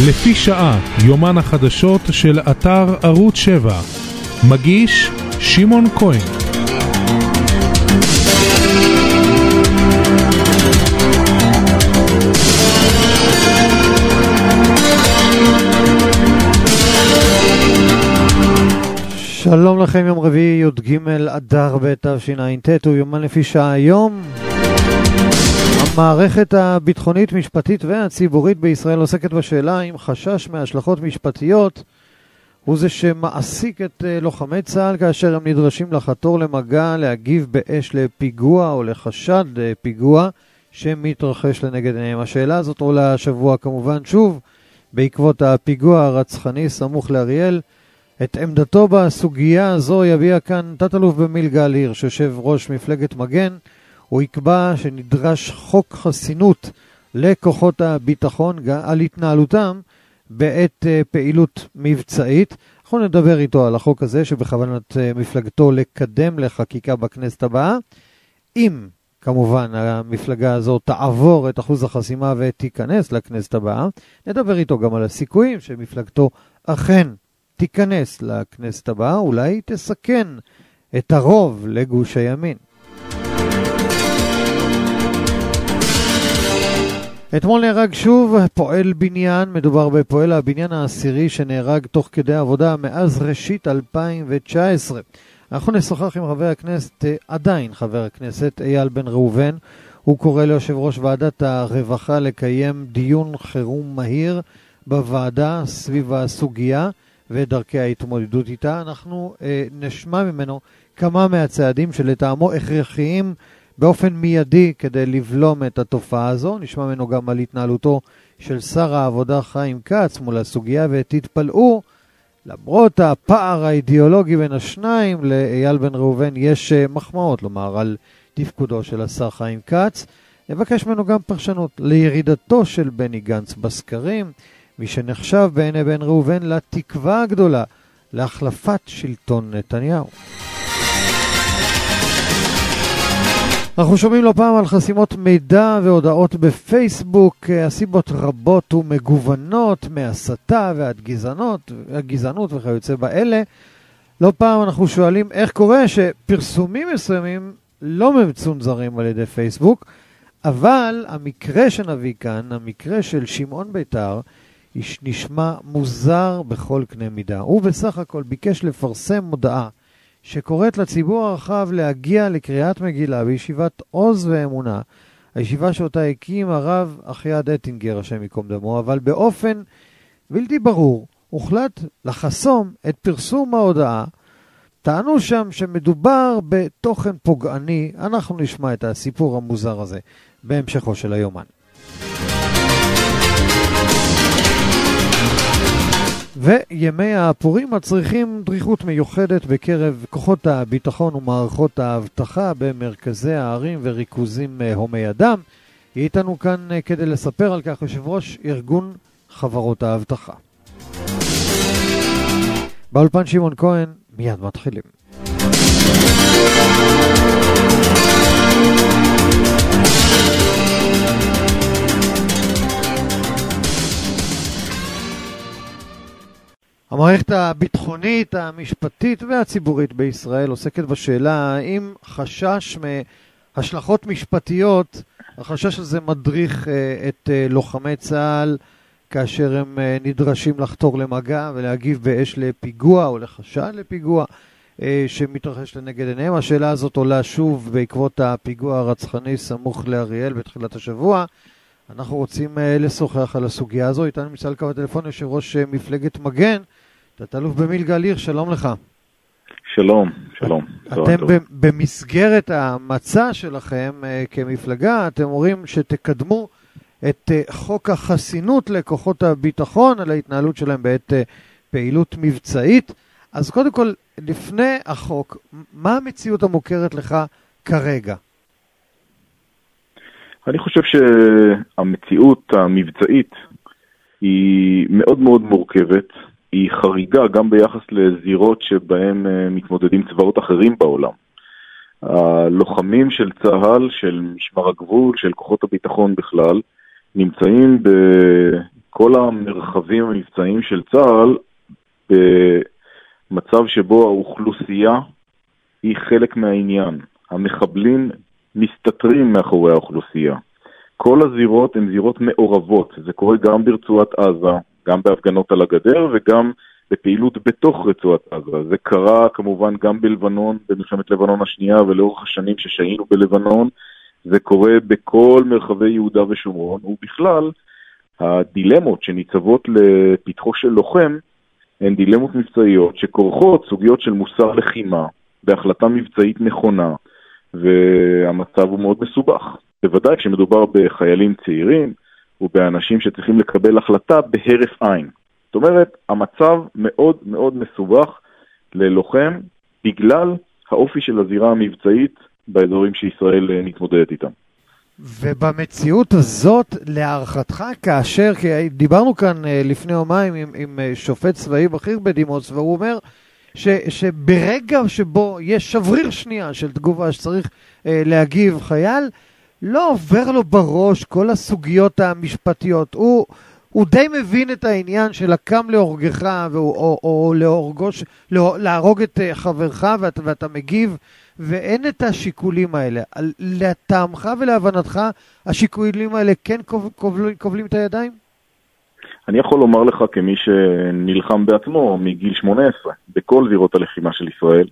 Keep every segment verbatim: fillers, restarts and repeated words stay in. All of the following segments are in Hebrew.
לפי שעה, יומן החדשות של אתר ערוץ שבע. מגיש שמעון כהן. שלום לכם, יום רביעי י"ג אדר ב' תשע"ט, הוא יומן לפי שעה. היום המערכת הביטחונית, משפטית והציבורית בישראל עוסקת בשאלה אם חשש מהשלכות משפטיות הוא זה שמעסיק את לוחמי צה"ל כאשר הם נדרשים לחתור למגע, להגיב באש לפיגוע או לחשד פיגוע שמתרחש לנגד עיניהם. השאלה הזאת עולה השבוע כמובן שוב בעקבות הפיגוע הרצחני סמוך לאריאל. את עמדתו בסוגיה הזו יביע כאן תת-אלוף במיל' גל הירש, יושב ראש מפלגת מגן. הוא יקבע שנדרש חוק חסינות לכוחות הביטחון על התנהלותם בעת פעילות מבצעית. אנחנו נדבר איתו על החוק הזה שבכוונת מפלגתו לקדם לחקיקה בכנסת הבאה, אם כמובן המפלגה הזו תעבור את אחוז החסימה ותיכנס לכנסת הבאה. נדבר איתו גם על הסיכויים שמפלגתו אכן תיכנס לכנסת הבאה, אולי תסכן את הרוב לגוש הימין. אתמול נהרג שוב פועל בניין, מדובר בפועל הבניין העשירי שנהרג תוך כדי עבודה מאז ראשית אלפיים תשע עשרה. אנחנו נשוחח עם חבר הכנסת, עדיין חבר הכנסת אייל בן ראובן. הוא קורא ליושב ראש ועדת הרווחה לקיים דיון חירום מהיר בוועדה סביב הסוגיה ודרכי ההתמודדות איתה. אנחנו אה, נשמע ממנו כמה מהצעדים שלטעמו הכרחיים באופן מיידי כדי לבלום את התופעה הזו. נשמע ממנו גם על התנהלותו של שר העבודה חיים כץ מול הסוגיה, ותתפלאו, למרות הפער האידיאולוגי בין השניים, לאייל בן ראובן יש מחמאות לומר על תפקודו של השר חיים כץ. נבקש ממנו גם פרשנות לירידתו של בני גנץ בסקרים, מי שנחשב בעיני בן ראובן לתקווה הגדולה להחלפת שלטון נתניהו. אנחנו שומעים לא פעם על חסימות מידע והודעות בפייסבוק, הסיבות רבות ומגוונות, מהסתה ועד גזענות, גזענות וכיוצא באלה. לא פעם אנחנו שואלים איך קורה שפרסומים מסוימים לא מצונזרים על ידי פייסבוק, אבל המקרה שנביא כאן, המקרה של שמעון ביתר, נשמע מוזר בכל קנה מידה. הוא בסך הכל ביקש לפרסם מודעה שקוראת לציבור הרחב להגיע לקריאת מגילה בישיבת עוז ואמונה, הישיבה שאותה הקים הרב אחיעד אטינגר, השם יקום דמו, אבל באופן בלתי ברור הוחלט לחסום את פרסום ההודעה. טענו שם שמדובר בתוכן פוגעני. אנחנו נשמע את הסיפור המוזר הזה בהמשכו של היומן. וימי הפורים מצריכים דריכות מיוחדת בקרב כוחות הביטחון ומערכות האבטחה במרכזי הערים וריכוזים הומי אדם. היא איתנו כאן כדי לספר על כך יושב ראש ארגון חברות האבטחה. באולפן שמעון כהן, מיד מתחילים. המערכת הביטחונית, המשפטית והציבורית בישראל עוסקת בשאלה האם חשש מהשלכות משפטיות, החשש הזה מדריך את לוחמי צה"ל כאשר הם נדרשים לחתור למגע ולהגיב באש לפיגוע או לחשד לפיגוע שמתרחש לנגד עיניהם. השאלה הזאת עולה שוב בעקבות הפיגוע הרצחני סמוך לאריאל בתחילת השבוע. אנחנו רוצים לשוחח על הסוגיה הזו. איתנו נמצא על קו הטלפון יושב ראש מפלגת מגן, תת-אלוף במיל' גל הירש. שלום לך. שלום, שלום. אתם במסגרת המצע שלכם כמפלגה, אתם אומרים שתקדמו את חוק החסינות לכוחות הביטחון על ההתנהלות שלהם בעת פעילות מבצעית. אז קודם כל, לפני החוק, מה המציאות המוכרת לך כרגע? אני חושב שהמציאות המבצעית היא מאוד מאוד מורכבת, היא חריגה גם ביחס לזירות שבהם מתמודדים צבאות אחרים בעולם. הלוחמים של צה"ל, של משמר הגבול, של כוחות הביטחון בכלל, נמצאים כל המרחבים המבצעיים של צה"ל במצב שבו האוכלוסייה היא חלק מהעניין. המחבלים מסתתרים מאחורי האוכלוסייה. כל הזירות הן זירות מעורבות. זה קורה גם ברצועת עזה, גם בהפגנות על הגדר וגם בפעילות בתוך רצועת עזה. זה קרה כמובן גם בלבנון, במלחמת לבנון השנייה ולאורך השנים ששהינו בלבנון. זה קורה בכל מרחבי יהודה ושומרון, ובכלל הדילמות שניצבות לפתחו של לוחם הן דילמות מבצעיות שכורכות סוגיות של מוסר לחימה בהחלטה מבצעית נכונה, והמצב הוא מאוד מסובך. בוודאי כשמדובר בחיילים צעירים ובאנשים שצריכים לקבל החלטה בהרף עין. זאת אומרת, המצב מאוד מאוד מסובך ללוחם בגלל האופי של הזירה המבצעית באזורים שישראל מתמודדת איתם. ובמציאות הזאת, להערכתך, כאשר, כי דיברנו כאן לפני יומיים עם, עם שופט צבאי בכיר בדימוס, והוא אומר ש, שברגע שבו יש שבריר שנייה של תגובה שצריך אה, להגיב חייל, לא עובר לו בראש כל הסוגיות המשפטיות. הוא, הוא די מבין את העניין של הקם להורגך, והוא, או, או להורגוש, לא, להרוג את חברך ואת, ואתה מגיב, ואין את השיקולים האלה. לטעמך ולהבנתך, השיקולים האלה כן קובלים, קובלים את הידיים? אני יכול לומר לך כמי שנלחם בעצמו מגיל שמונה עשרה בכל זירות הלחימה של ישראל,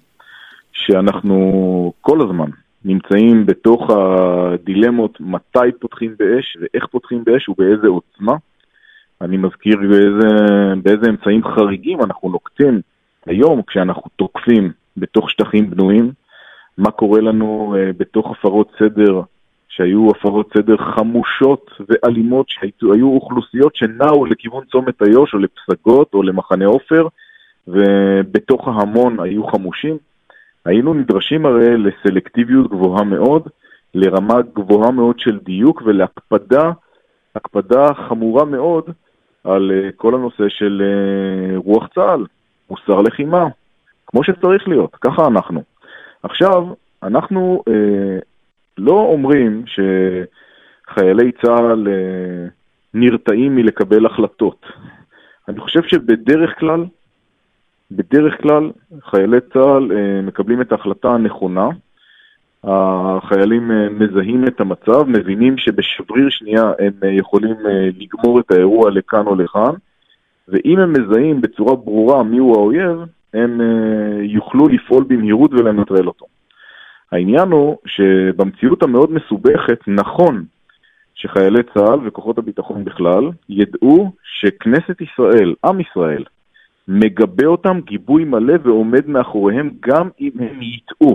שאנחנו כל הזמן נמצאים בתוך הדילמות מתי פותחים באש ואיך פותחים באש ובאיזה עוצמה. אני מזכיר באיזה, באיזה אמצעים חריגים אנחנו נוקטים היום כשאנחנו תוקפים בתוך שטחים בנויים, מה קורה לנו uh, בתוך הפרות סדר, שהיו הפרות סדר חמושות ואלימות, שהיו אוכלוסיות שנעו לכיוון צומת איו"ש או לפסגות או למחנה עופר, ובתוך ההמון היו חמושים. היינו נדרשים הרי לסלקטיביות גבוהה מאוד, לרמה גבוהה מאוד של דיוק ולהקפדה, הקפדה חמורה מאוד על uh, כל הנושא של uh, רוח צה"ל, מוסר לחימה, כמו שצריך להיות, ככה אנחנו. עכשיו, אנחנו אה, לא אומרים שחיילי צה"ל אה, נרתעים מלקבל החלטות. אני חושב שבדרך כלל, בדרך כלל, חיילי צה"ל אה, מקבלים את ההחלטה הנכונה. החיילים אה, מזהים את המצב, מבינים שבשבריר שנייה הם אה, יכולים אה, לגמור את האירוע לכאן או לכאן, ואם הם מזהים בצורה ברורה מיהו האויב, הם uh, יוכלו לפעול במהירות ולנטרל אותו. העניין הוא שבמציאות המאוד מסובכת, נכון שחיילי צה"ל וכוחות הביטחון בכלל ידעו שכנסת ישראל, עם ישראל, מגבה אותם גיבוי מלא ועומד מאחוריהם גם אם הם יטעו.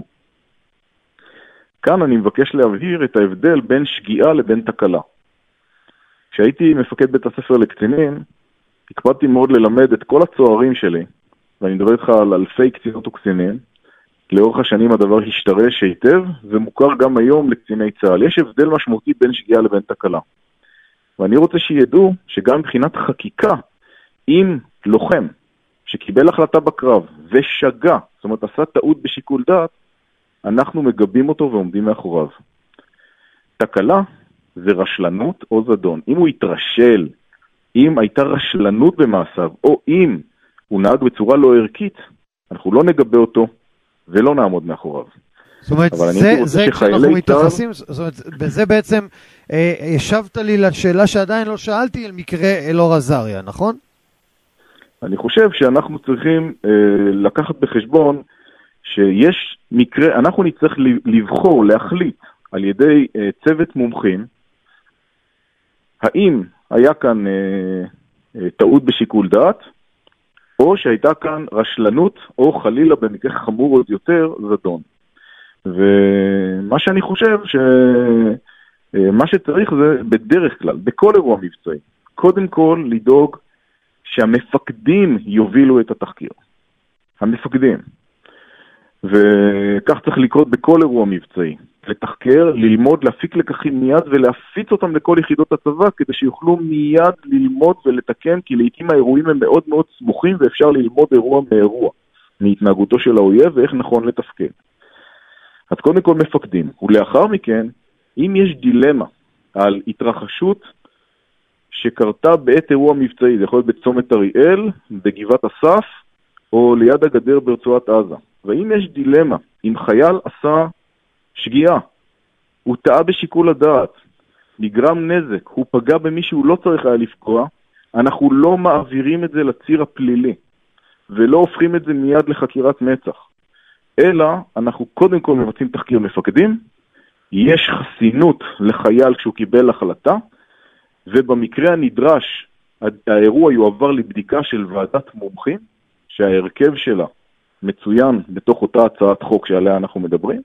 כאן אני מבקש להבהיר את ההבדל בין שגיאה לבין תקלה. כשהייתי מפקד בית הספר לקצינים, הקפדתי מאוד ללמד את כל הצוערים שלי, ואני מדבר איתך על אלפי קצינות וקצינים. לאורך השנים הדבר השתרש היטב, ומוכר גם היום לקציני צה"ל. יש הבדל משמעותי בין שגיאה לבין תקלה. ואני רוצה שידעו שגם מבחינת חקיקה, אם לוחם שקיבל החלטה בקרב ושגה, זאת אומרת עשה טעות בשיקול דעת, אנחנו מגבים אותו ועומדים מאחוריו. תקלה זה רשלנות או זדון. אם הוא התרשל, אם הייתה רשלנות במעשיו, או אם הוא נהג בצורה לא ערכית, אנחנו לא נגבה אותו ולא נעמוד מאחוריו. זאת אומרת, זה, זה כשאנחנו מתייחסים, זאת אומרת, בזה בעצם אה, ישבת לי לשאלה שעדיין לא שאלתי על מקרה אלאור עזריה, נכון? אני חושב שאנחנו צריכים אה, לקחת בחשבון שיש מקרה, אנחנו נצטרך לבחור, להחליט על ידי אה, צוות מומחים, האם היה כאן אה, אה, טעות בשיקול דעת, או שהייתה כאן רשלנות, או חלילה במקרה חמור עוד יותר, זדון. ומה שאני חושב, שמה שצריך זה בדרך כלל, בכל אירוע מבצעי, קודם כל לדאוג שהמפקדים יובילו את התחקיר. המפקדים. וכך צריך לקרות בכל אירוע מבצעי. לתחקר, ללמוד, להפיק לקחים מיד ולהפיץ אותם לכל יחידות הצבא כדי שיוכלו מיד ללמוד ולתקן, כי לעתים האירועים הם מאוד מאוד סמוכים ואפשר ללמוד אירוע מאירוע, מהתנהגותו של האויב ואיך נכון לתפקד. אז קודם כל מפקדים, ולאחר מכן, אם יש דילמה על התרחשות שקרתה בעת אירוע מבצעי, זה יכול להיות בצומת אריאל, בגבעת אסף, או ליד הגדר ברצועת עזה. ואם יש דילמה, אם חייל עשה שגיאה, הוא טעה בשיקול הדעת, נגרם נזק, הוא פגע במי שהוא לא צריך היה לפגוע, אנחנו לא מעבירים את זה לציר הפלילי, ולא הופכים את זה מיד לחקירת מצח. אלא אנחנו קודם כל מבצעים תחקיר מפקדים, יש חסינות לחייל כשהוא קיבל החלטה, ובמקרה הנדרש, האירוע יועבר לבדיקה של ועדת מומחים, שההרכב שלה מצוין בתוך אותה הצעת חוק שעליה אנחנו מדברים,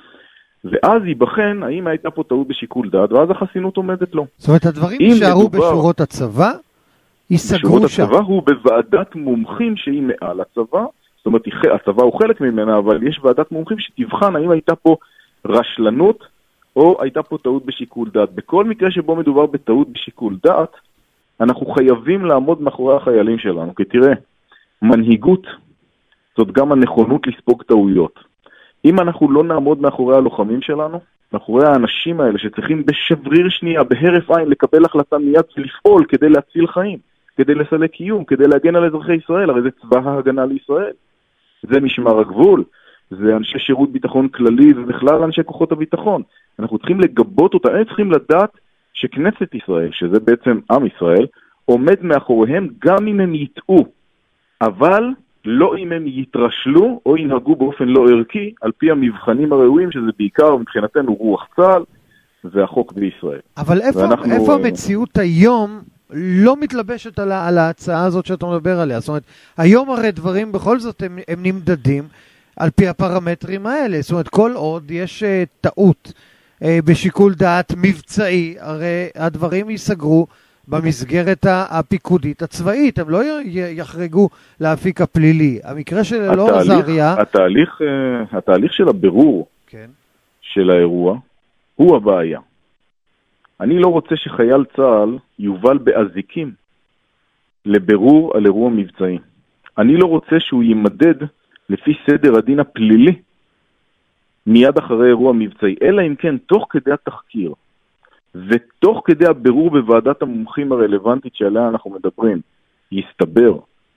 ואז ייבחן האם הייתה פה טעות בשיקול דעת, ואז החסינות עומדת לו. זאת אומרת, הדברים יישארו בשורות הצבא, ייסגרו שם. בשורות הצבא הוא בוועדת מומחים שהיא מעל הצבא, זאת אומרת, הצבא הוא חלק ממנה, אבל יש ועדת מומחים שתבחן האם הייתה פה רשלנות, או הייתה פה טעות בשיקול דעת. בכל מקרה שבו מדובר בטעות בשיקול דעת, אנחנו חייבים לעמוד מאחורי החיילים שלנו, כי תראה, מנהיגות זאת גם הנכונות לספוג טעויות. אם אנחנו לא נעמוד מאחורי הלוחמים שלנו, מאחורי האנשים האלה שצריכים בשבריר שנייה, בהרף עין, לקבל החלטה מיד ולפעול כדי להציל חיים, כדי לסלק קיום, כדי להגן על אזרחי ישראל, הרי זה צבא ההגנה לישראל. זה משמר הגבול, זה אנשי שירות ביטחון כללי, ובכלל אנשי כוחות הביטחון. אנחנו צריכים לגבות אותה, הם צריכים לדעת שכנסת ישראל, שזה בעצם עם ישראל, עומד מאחוריהם גם אם הם יטעו, אבל לא אם הם יתרשלו או ינהגו באופן לא ערכי, על פי המבחנים הראויים, שזה בעיקר מבחינתנו רוח צה"ל והחוק בישראל. אבל איפה, ואנחנו... איפה המציאות היום לא מתלבשת על, על ההצעה הזאת שאתה מדבר עליה? זאת אומרת, היום הרי דברים בכל זאת הם, הם נמדדים על פי הפרמטרים האלה. זאת אומרת, כל עוד יש uh, טעות uh, בשיקול דעת מבצעי, הרי הדברים ייסגרו במסגרת הפיקודית הצבאית, הם לא יחרגו להפיק הפלילי. המקרה של אלאור עזריה... התהליך, התהליך של הבירור כן. של האירוע הוא הבעיה. אני לא רוצה שחייל צה"ל יובל באזיקים לבירור על אירוע מבצעי. אני לא רוצה שהוא יימדד לפי סדר הדין הפלילי מיד אחרי אירוע מבצעי, אלא אם כן תוך כדי התחקיר ותוך כדי הבירור בוועדת המומחים הרלוונטית שעליה אנחנו מדברים, יסתבר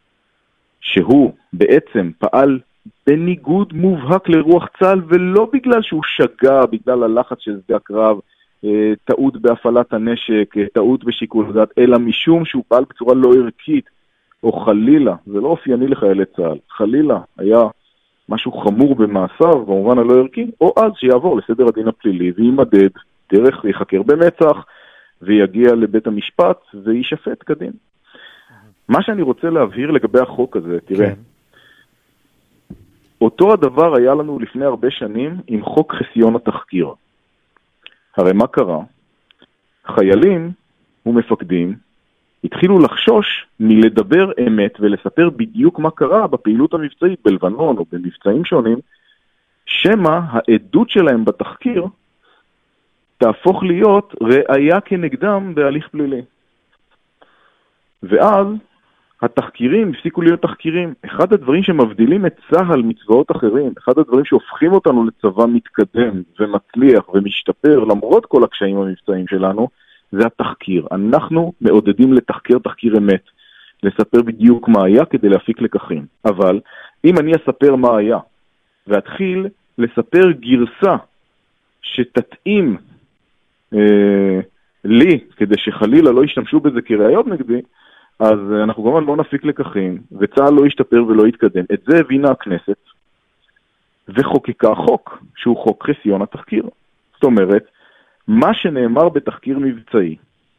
שהוא בעצם פעל בניגוד מובהק לרוח צה"ל, ולא בגלל שהוא שגה, בגלל הלחץ של שדה הקרב, טעות בהפעלת הנשק, טעות בשיקול דעת, אלא משום שהוא פעל בצורה לא ערכית, או חלילה, זה לא אופייני לחיילי צה"ל, חלילה היה משהו חמור במעשיו, במובן הלא ערכי, או אז שיעבור לסדר הדין הפלילי וימדד דרך, יחקר במצח, ויגיע לבית המשפט, וישפט כדין. מה שאני רוצה להבהיר לגבי החוק הזה, תראה, כן. אותו הדבר היה לנו לפני הרבה שנים עם חוק חסיון התחקיר. הרי מה קרה? חיילים ומפקדים התחילו לחשוש מלדבר אמת ולספר בדיוק מה קרה בפעילות המבצעית בלבנון או במבצעים שונים, שמה העדות שלהם בתחקיר תהפוך להיות ראיה כנגדם בהליך פלילי. ואז התחקירים הפסיקו להיות תחקירים. אחד הדברים שמבדילים את צה"ל מצבאות אחרים, אחד הדברים שהופכים אותנו לצבא מתקדם ומצליח ומשתפר למרות כל הקשיים המבצעיים שלנו, זה התחקיר. אנחנו מעודדים לתחקר תחקיר אמת, לספר בדיוק מה היה כדי להפיק לקחים. אבל אם אני אספר מה היה ואתחיל לספר גרסה שתתאים אה, לי כדי שחלילה לא ישתמשו בזה כראיות נגדי, אז אנחנו כמובן לא נפיק לקחים, וצה"ל לא ישתפר ולא יתקדם. את זה הבינה הכנסת, וחוקקה חוק, שהוא חוק חסיון התחקיר. זאת אומרת, מה שנאמר בתחקיר מבצעי,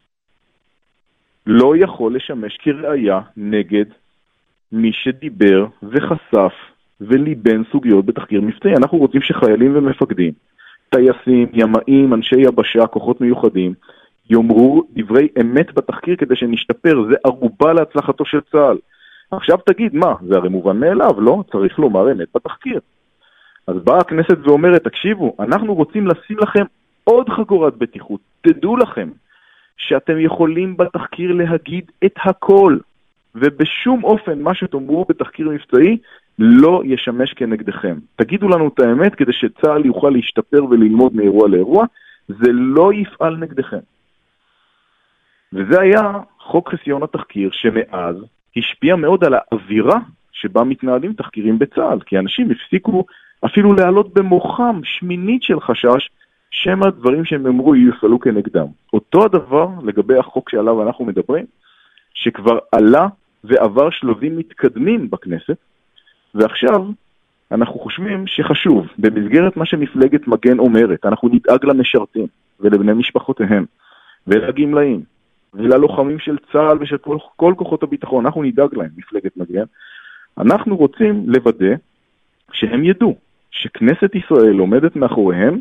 לא יכול לשמש כראיה נגד מי שדיבר וחשף וליבן סוגיות בתחקיר מבצעי. אנחנו רוצים שחיילים ומפקדים, טייסים, ימאים, אנשי יבשה, כוחות מיוחדים, יאמרו דברי אמת בתחקיר כדי שנשתפר. זה ערובה להצלחתו של צה"ל. עכשיו תגיד, מה? זה הרי מובן מאליו, לא? צריך לומר אמת בתחקיר. אז באה הכנסת ואומרת, תקשיבו, אנחנו רוצים לשים לכם עוד חגורת בטיחות. תדעו לכם שאתם יכולים בתחקיר להגיד את הכל, ובשום אופן מה שתאמרו בתחקיר מבצעי לא ישמש כנגדכם. תגידו לנו את האמת כדי שצה"ל יוכל להשתפר וללמוד מאירוע לאירוע, זה לא יפעל נגדכם. וזה היה חוק חסיון התחקיר, שמאז השפיע מאוד על האווירה שבה מתנהלים תחקירים בצה"ל, כי אנשים הפסיקו אפילו להעלות במוחם שמינית של חשש, שמה דברים שהם אמרו יופעלו כנגדם. אותו הדבר לגבי החוק שעליו אנחנו מדברים, שכבר עלה ועבר שלבים מתקדמים בכנסת, ועכשיו אנחנו חושבים שחשוב, במסגרת מה שמפלגת מגן אומרת, אנחנו נדאג למשרתים ולבני משפחותיהם ולגמלאים וללוחמים של צה"ל ושל כל, כל כוחות הביטחון, אנחנו נדאג להם, מפלגת מגן. אנחנו רוצים לוודא שהם ידעו שכנסת ישראל עומדת מאחוריהם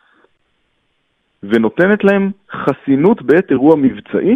ונותנת להם חסינות בעת אירוע מבצעי,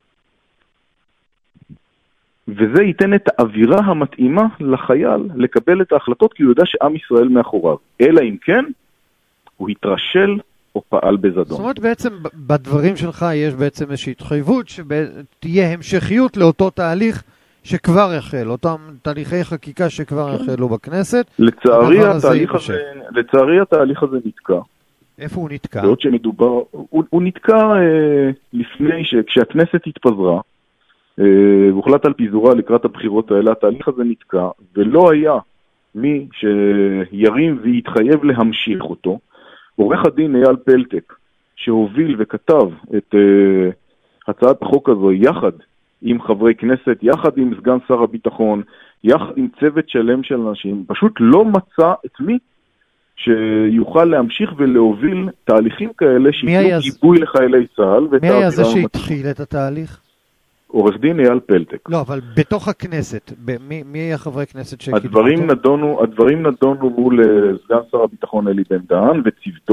וזה ייתן את האווירה המתאימה לחייל לקבל את ההחלטות, כי הוא יודע שעם ישראל מאחוריו. אלא אם כן, הוא התרשל או פעל בזדון. זאת אומרת, בעצם בדברים שלך יש בעצם איזושהי התחייבות שתהיה המשכיות לאותו תהליך שכבר החל, אותם תהליכי חקיקה שכבר החלו בכנסת. לצערי התהליך הזה, לצערי התהליך הזה נתקע. איפה הוא נתקע? בעוד שמדובר, הוא, הוא נתקע אה, לפני שכשהכנסת התפזרה, והוחלט על פיזורה לקראת הבחירות האלה, התהליך הזה נתקע, ולא היה מי שירים ויתחייב להמשיך אותו. עורך הדין אייל פלטק, שהוביל וכתב את uh, הצעת החוק הזו יחד עם חברי כנסת, יחד עם סגן שר הביטחון, יחד עם צוות שלם של אנשים, פשוט לא מצא את מי שיוכל להמשיך ולהוביל תהליכים כאלה שיתנו גיבוי לחיילי צה"ל. מי היה זה שהתחיל את התהליך? עורך דין אייל פלטק. לא, אבל בתוך הכנסת, מי, מי היה חברי כנסת שקידמו אותו? הדברים נדונו, הדברים נדונו מול סגן שר הביטחון אלי בן דהן וצוותו.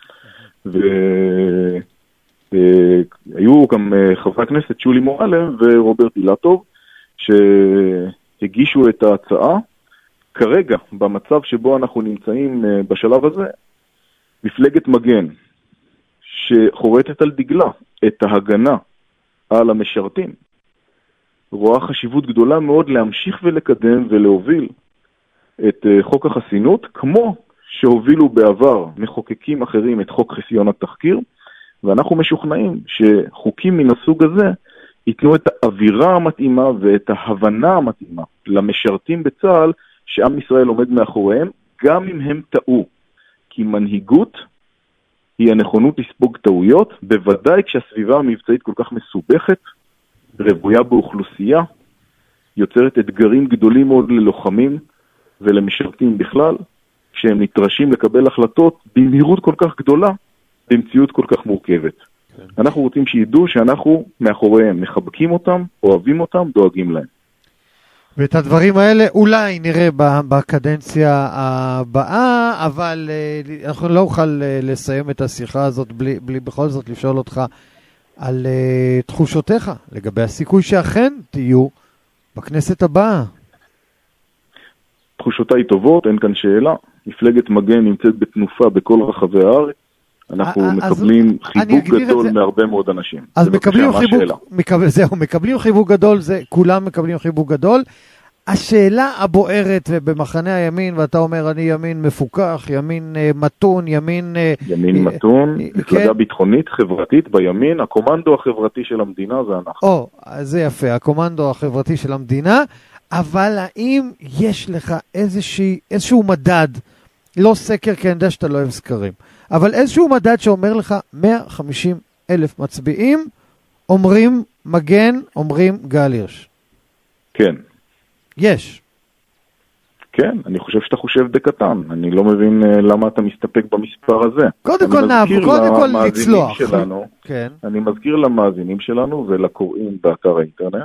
והיו גם חברי הכנסת שולי מועלם ורוברט אילטוב, שהגישו את ההצעה. כרגע, במצב שבו אנחנו נמצאים בשלב הזה, מפלגת מגן, שחורטת על דגלה את ההגנה על המשרתים, רואה חשיבות גדולה מאוד להמשיך ולקדם ולהוביל את חוק החסינות, כמו שהובילו בעבר מחוקקים אחרים את חוק חסיון התחקיר, ואנחנו משוכנעים שחוקים מן הסוג הזה ייתנו את האווירה המתאימה ואת ההבנה המתאימה למשרתים בצה"ל שעם ישראל עומד מאחוריהם, גם אם הם טעו. כי מנהיגות היא הנכונות לספוג טעויות, בוודאי כשהסביבה המבצעית כל כך מסובכת, רבויה באוכלוסייה, יוצרת אתגרים גדולים מאוד ללוחמים ולמשרתים בכלל, כשהם נדרשים לקבל החלטות במהירות כל כך גדולה, במציאות כל כך מורכבת. כן. אנחנו רוצים שידעו שאנחנו מאחוריהם, מחבקים אותם, אוהבים אותם, דואגים להם. ואת הדברים האלה אולי נראה בקדנציה הבאה, אבל אנחנו לא נוכל לסיים את השיחה הזאת בלי, בלי בכל זאת לשאול אותך על תחושותיך לגבי הסיכוי שאכן תהיו בכנסת הבאה. תחושותיי טובות, אין כאן שאלה. מפלגת מגן נמצאת בתנופה בכל רחבי הארץ. אנחנו מקבלים חיבוק גדול מהרבה מאוד אנשים. אז מקבלים חיבוק, זהו, מקבלים חיבוק גדול, זה כולם מקבלים חיבוק גדול. השאלה הבוערת ובמחנה הימין, ואתה אומר אני ימין מפוקח, ימין מתון, ימין... ימין מתון, מפלגה ביטחונית, חברתית בימין, הקומנדו החברתי של המדינה זה אנחנו. או, זה יפה, הקומנדו החברתי של המדינה, אבל האם יש לך איזשהו מדד, לא סקר, כי אני יודע שאתה לא אוהב סקרים, אבל איזשהו מדד שאומר לך מאה וחמישים אלף מצביעים, אומרים מגן, אומרים גל הירש. כן. יש. כן, אני חושב שאתה חושב בקטן. אני לא מבין למה אתה מסתפק במספר הזה. קודם כל נעבור, קודם כל לצלוח. שלנו, כן. אני מזכיר למאזינים שלנו ולקוראים באתר האינטרנט,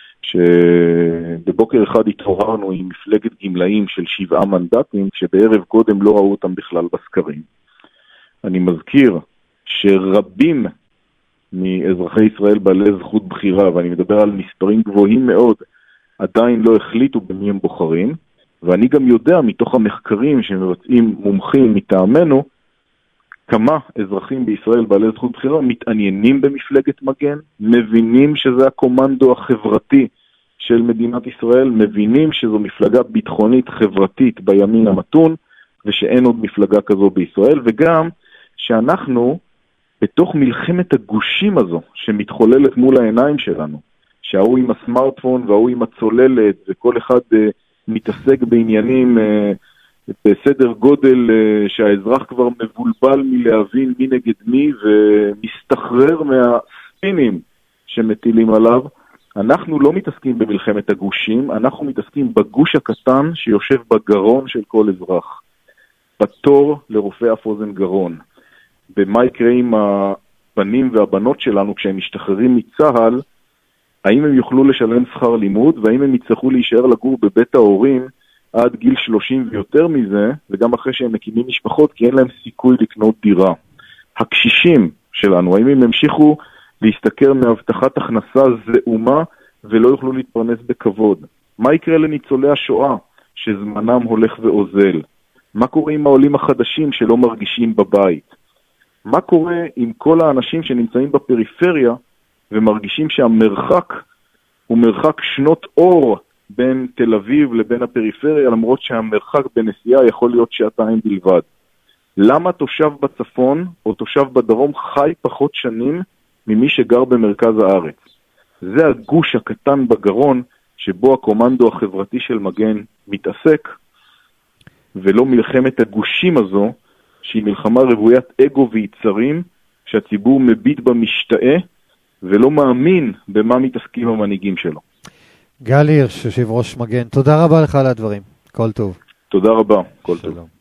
שבבוקר אחד התעוררנו עם מפלגת גמלאים של שבעה מנדטים, שבערב קודם לא ראו אותם בכלל בסקרים. אני מזכיר שרבים מאזרחי ישראל בעלי זכות בחירה, ואני מדבר על מספרים גבוהים מאוד, עדיין לא החליטו במי הם בוחרים, ואני גם יודע מתוך המחקרים שמבצעים מומחים מטעמנו, כמה אזרחים בישראל בעלי זכות בחירה מתעניינים במפלגת מגן, מבינים שזה הקומנדו החברתי של מדינת ישראל, מבינים שזו מפלגה ביטחונית חברתית בימין המתון, ושאין עוד מפלגה כזו בישראל, וגם שאנחנו בתוך מלחמת הגושים הזו שמתחוללת מול העיניים שלנו, שההוא עם הסמארטפון וההוא עם הצוללת, וכל אחד uh, מתעסק בעניינים uh, בסדר גודל uh, שהאזרח כבר מבולבל מלהבין מי נגד מי, ומסתחרר מהספינים שמטילים עליו. אנחנו לא מתעסקים במלחמת הגושים, אנחנו מתעסקים בגוש הקטן שיושב בגרון של כל אזרח. בתור לרופא אף אוזן גרון. במה יקרה עם הבנים והבנות שלנו כשהם משתחררים מצה"ל, האם הם יוכלו לשלם שכר לימוד, והאם הם יצטרכו להישאר לגור בבית ההורים עד גיל שלושים ויותר מזה, וגם אחרי שהם מקימים משפחות, כי אין להם סיכוי לקנות דירה. הקשישים שלנו, האם הם המשיכו להסתכר מהבטחת הכנסה זעומה, ולא יוכלו להתפרנס בכבוד? מה יקרה לניצולי השואה, שזמנם הולך ואוזל? מה קורה עם העולים החדשים שלא מרגישים בבית? מה קורה עם כל האנשים שנמצאים בפריפריה, ומרגישים שהמרחק הוא מרחק שנות אור בין תל אביב לבין הפריפריה, למרות שהמרחק בנסיעה יכול להיות שעתיים בלבד? למה תושב בצפון או תושב בדרום חי פחות שנים ממי שגר במרכז הארץ? זה הגוש הקטן בגרון שבו הקומנדו החברתי של מגן מתעסק, ולא מלחמת הגושים הזו, שהיא מלחמה רוויית אגו ויצרים, שהציבור מביט במשתאה, ולא מאמין במה מתעסקים המנהיגים שלו. גל הירש, יושב ראש מגן, תודה רבה לך על הדברים. כל טוב. תודה רבה, כל שלום. טוב.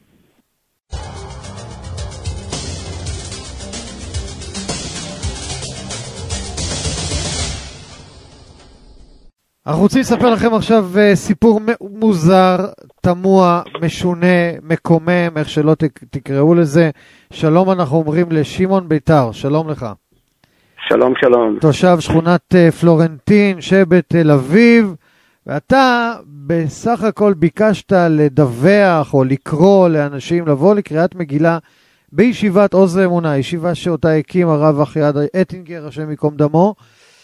אנחנו רוצים לספר לכם עכשיו סיפור מוזר, תמוה, משונה, מקומם, איך שלא תקראו לזה. שלום אנחנו אומרים לשמעון ביתר, שלום לך. שלום שלום. תושב שכונת פלורנטין שבתל אביב, ואתה בסך הכל ביקשת לדווח או לקרוא לאנשים לבוא לקריאת מגילה בישיבת עוז לאמונה, ישיבה שאותה הקים הרב אחיעד אטינגר, השם ייקום דמו,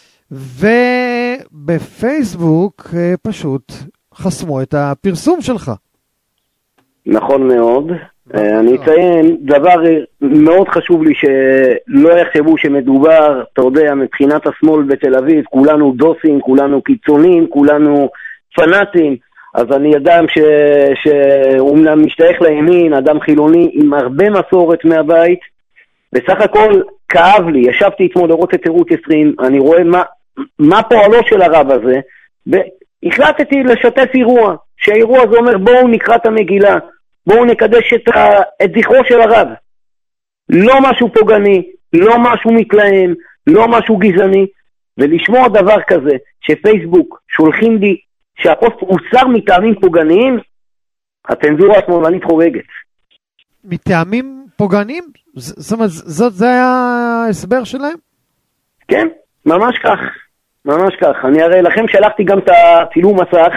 ובפייסבוק פשוט חסמו את הפרסום שלך. נכון מאוד. אני אציין דבר מאוד חשוב לי, שלא יחשבו שמדובר, אתה יודע, מבחינת השמאל בתל אביב, כולנו דוסים, כולנו קיצונים, כולנו פנאטים. אז אני אדם ש... שאומנם משתייך לימין, אדם חילוני עם הרבה מסורת מהבית. בסך הכל כאב לי, ישבתי אתמול לראות את ערוץ עשרים, אני רואה מה, מה פועלו של הרב הזה, והחלטתי לשתף אירוע, שהאירוע הזה אומר בואו נקרא את המגילה, בואו נקדש את, ה... את זכרו של הרב. לא משהו פוגעני, לא משהו מתלהם, לא משהו גזעני, ולשמוע דבר כזה, שפייסבוק שולחים לי שהפוסט הוסר מטעמים פוגעניים, הצנזורה השמאלנית חורגת. מטעמים פוגעניים? זאת אומרת, זאת זה היה ההסבר שלהם? כן, ממש כך, ממש כך. אני הרי לכם שלחתי גם את הצילום מסך,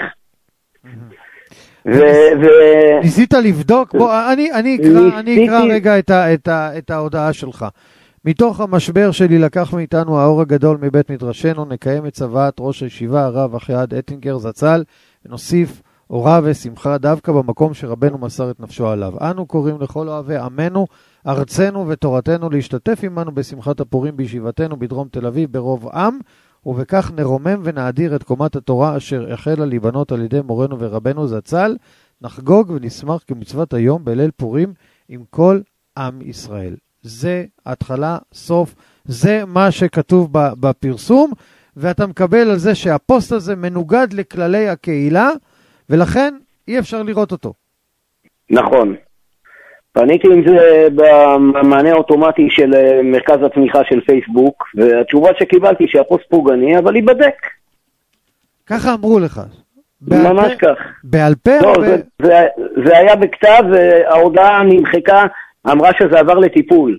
ניסית לבדוק? בוא, אני אקרא רגע את ההודעה שלך. מתוך המשבר שלי לקח מאיתנו האור הגדול מבית מדרשנו, נקיים את צוואת ראש הישיבה הרב אחיעד אטינגר זצ"ל, ונוסיף אורה ושמחה דווקא במקום שרבנו מסר את נפשו עליו. אנו קוראים לכל אוהבי עמנו, ארצנו ותורתנו להשתתף עמנו בשמחת הפורים בישיבתנו בדרום תל אביב ברוב עם, ובכך נרומם ונאדיר את קומת התורה אשר החלה להיבנות על ידי מורנו ורבנו זצ"ל, נחגוג ונשמח כמצוות היום בליל פורים עם כל עם ישראל. זה התחלה, סוף, זה מה שכתוב בפרסום, ואתה מקבל על זה שהפוסט הזה מנוגד לכללי הקהילה, ולכן אי אפשר לראות אותו. נכון. פניתי עם זה במענה האוטומטי של מרכז התמיכה של פייסבוק, והתשובה שקיבלתי שהפוסט פוגעני, אבל ייבדק. ככה אמרו לך. ממש כך. בעל פה? לא, זה, זה, זה היה בכתב, וההודעה נמחקה, אמרה שזה עבר לטיפול.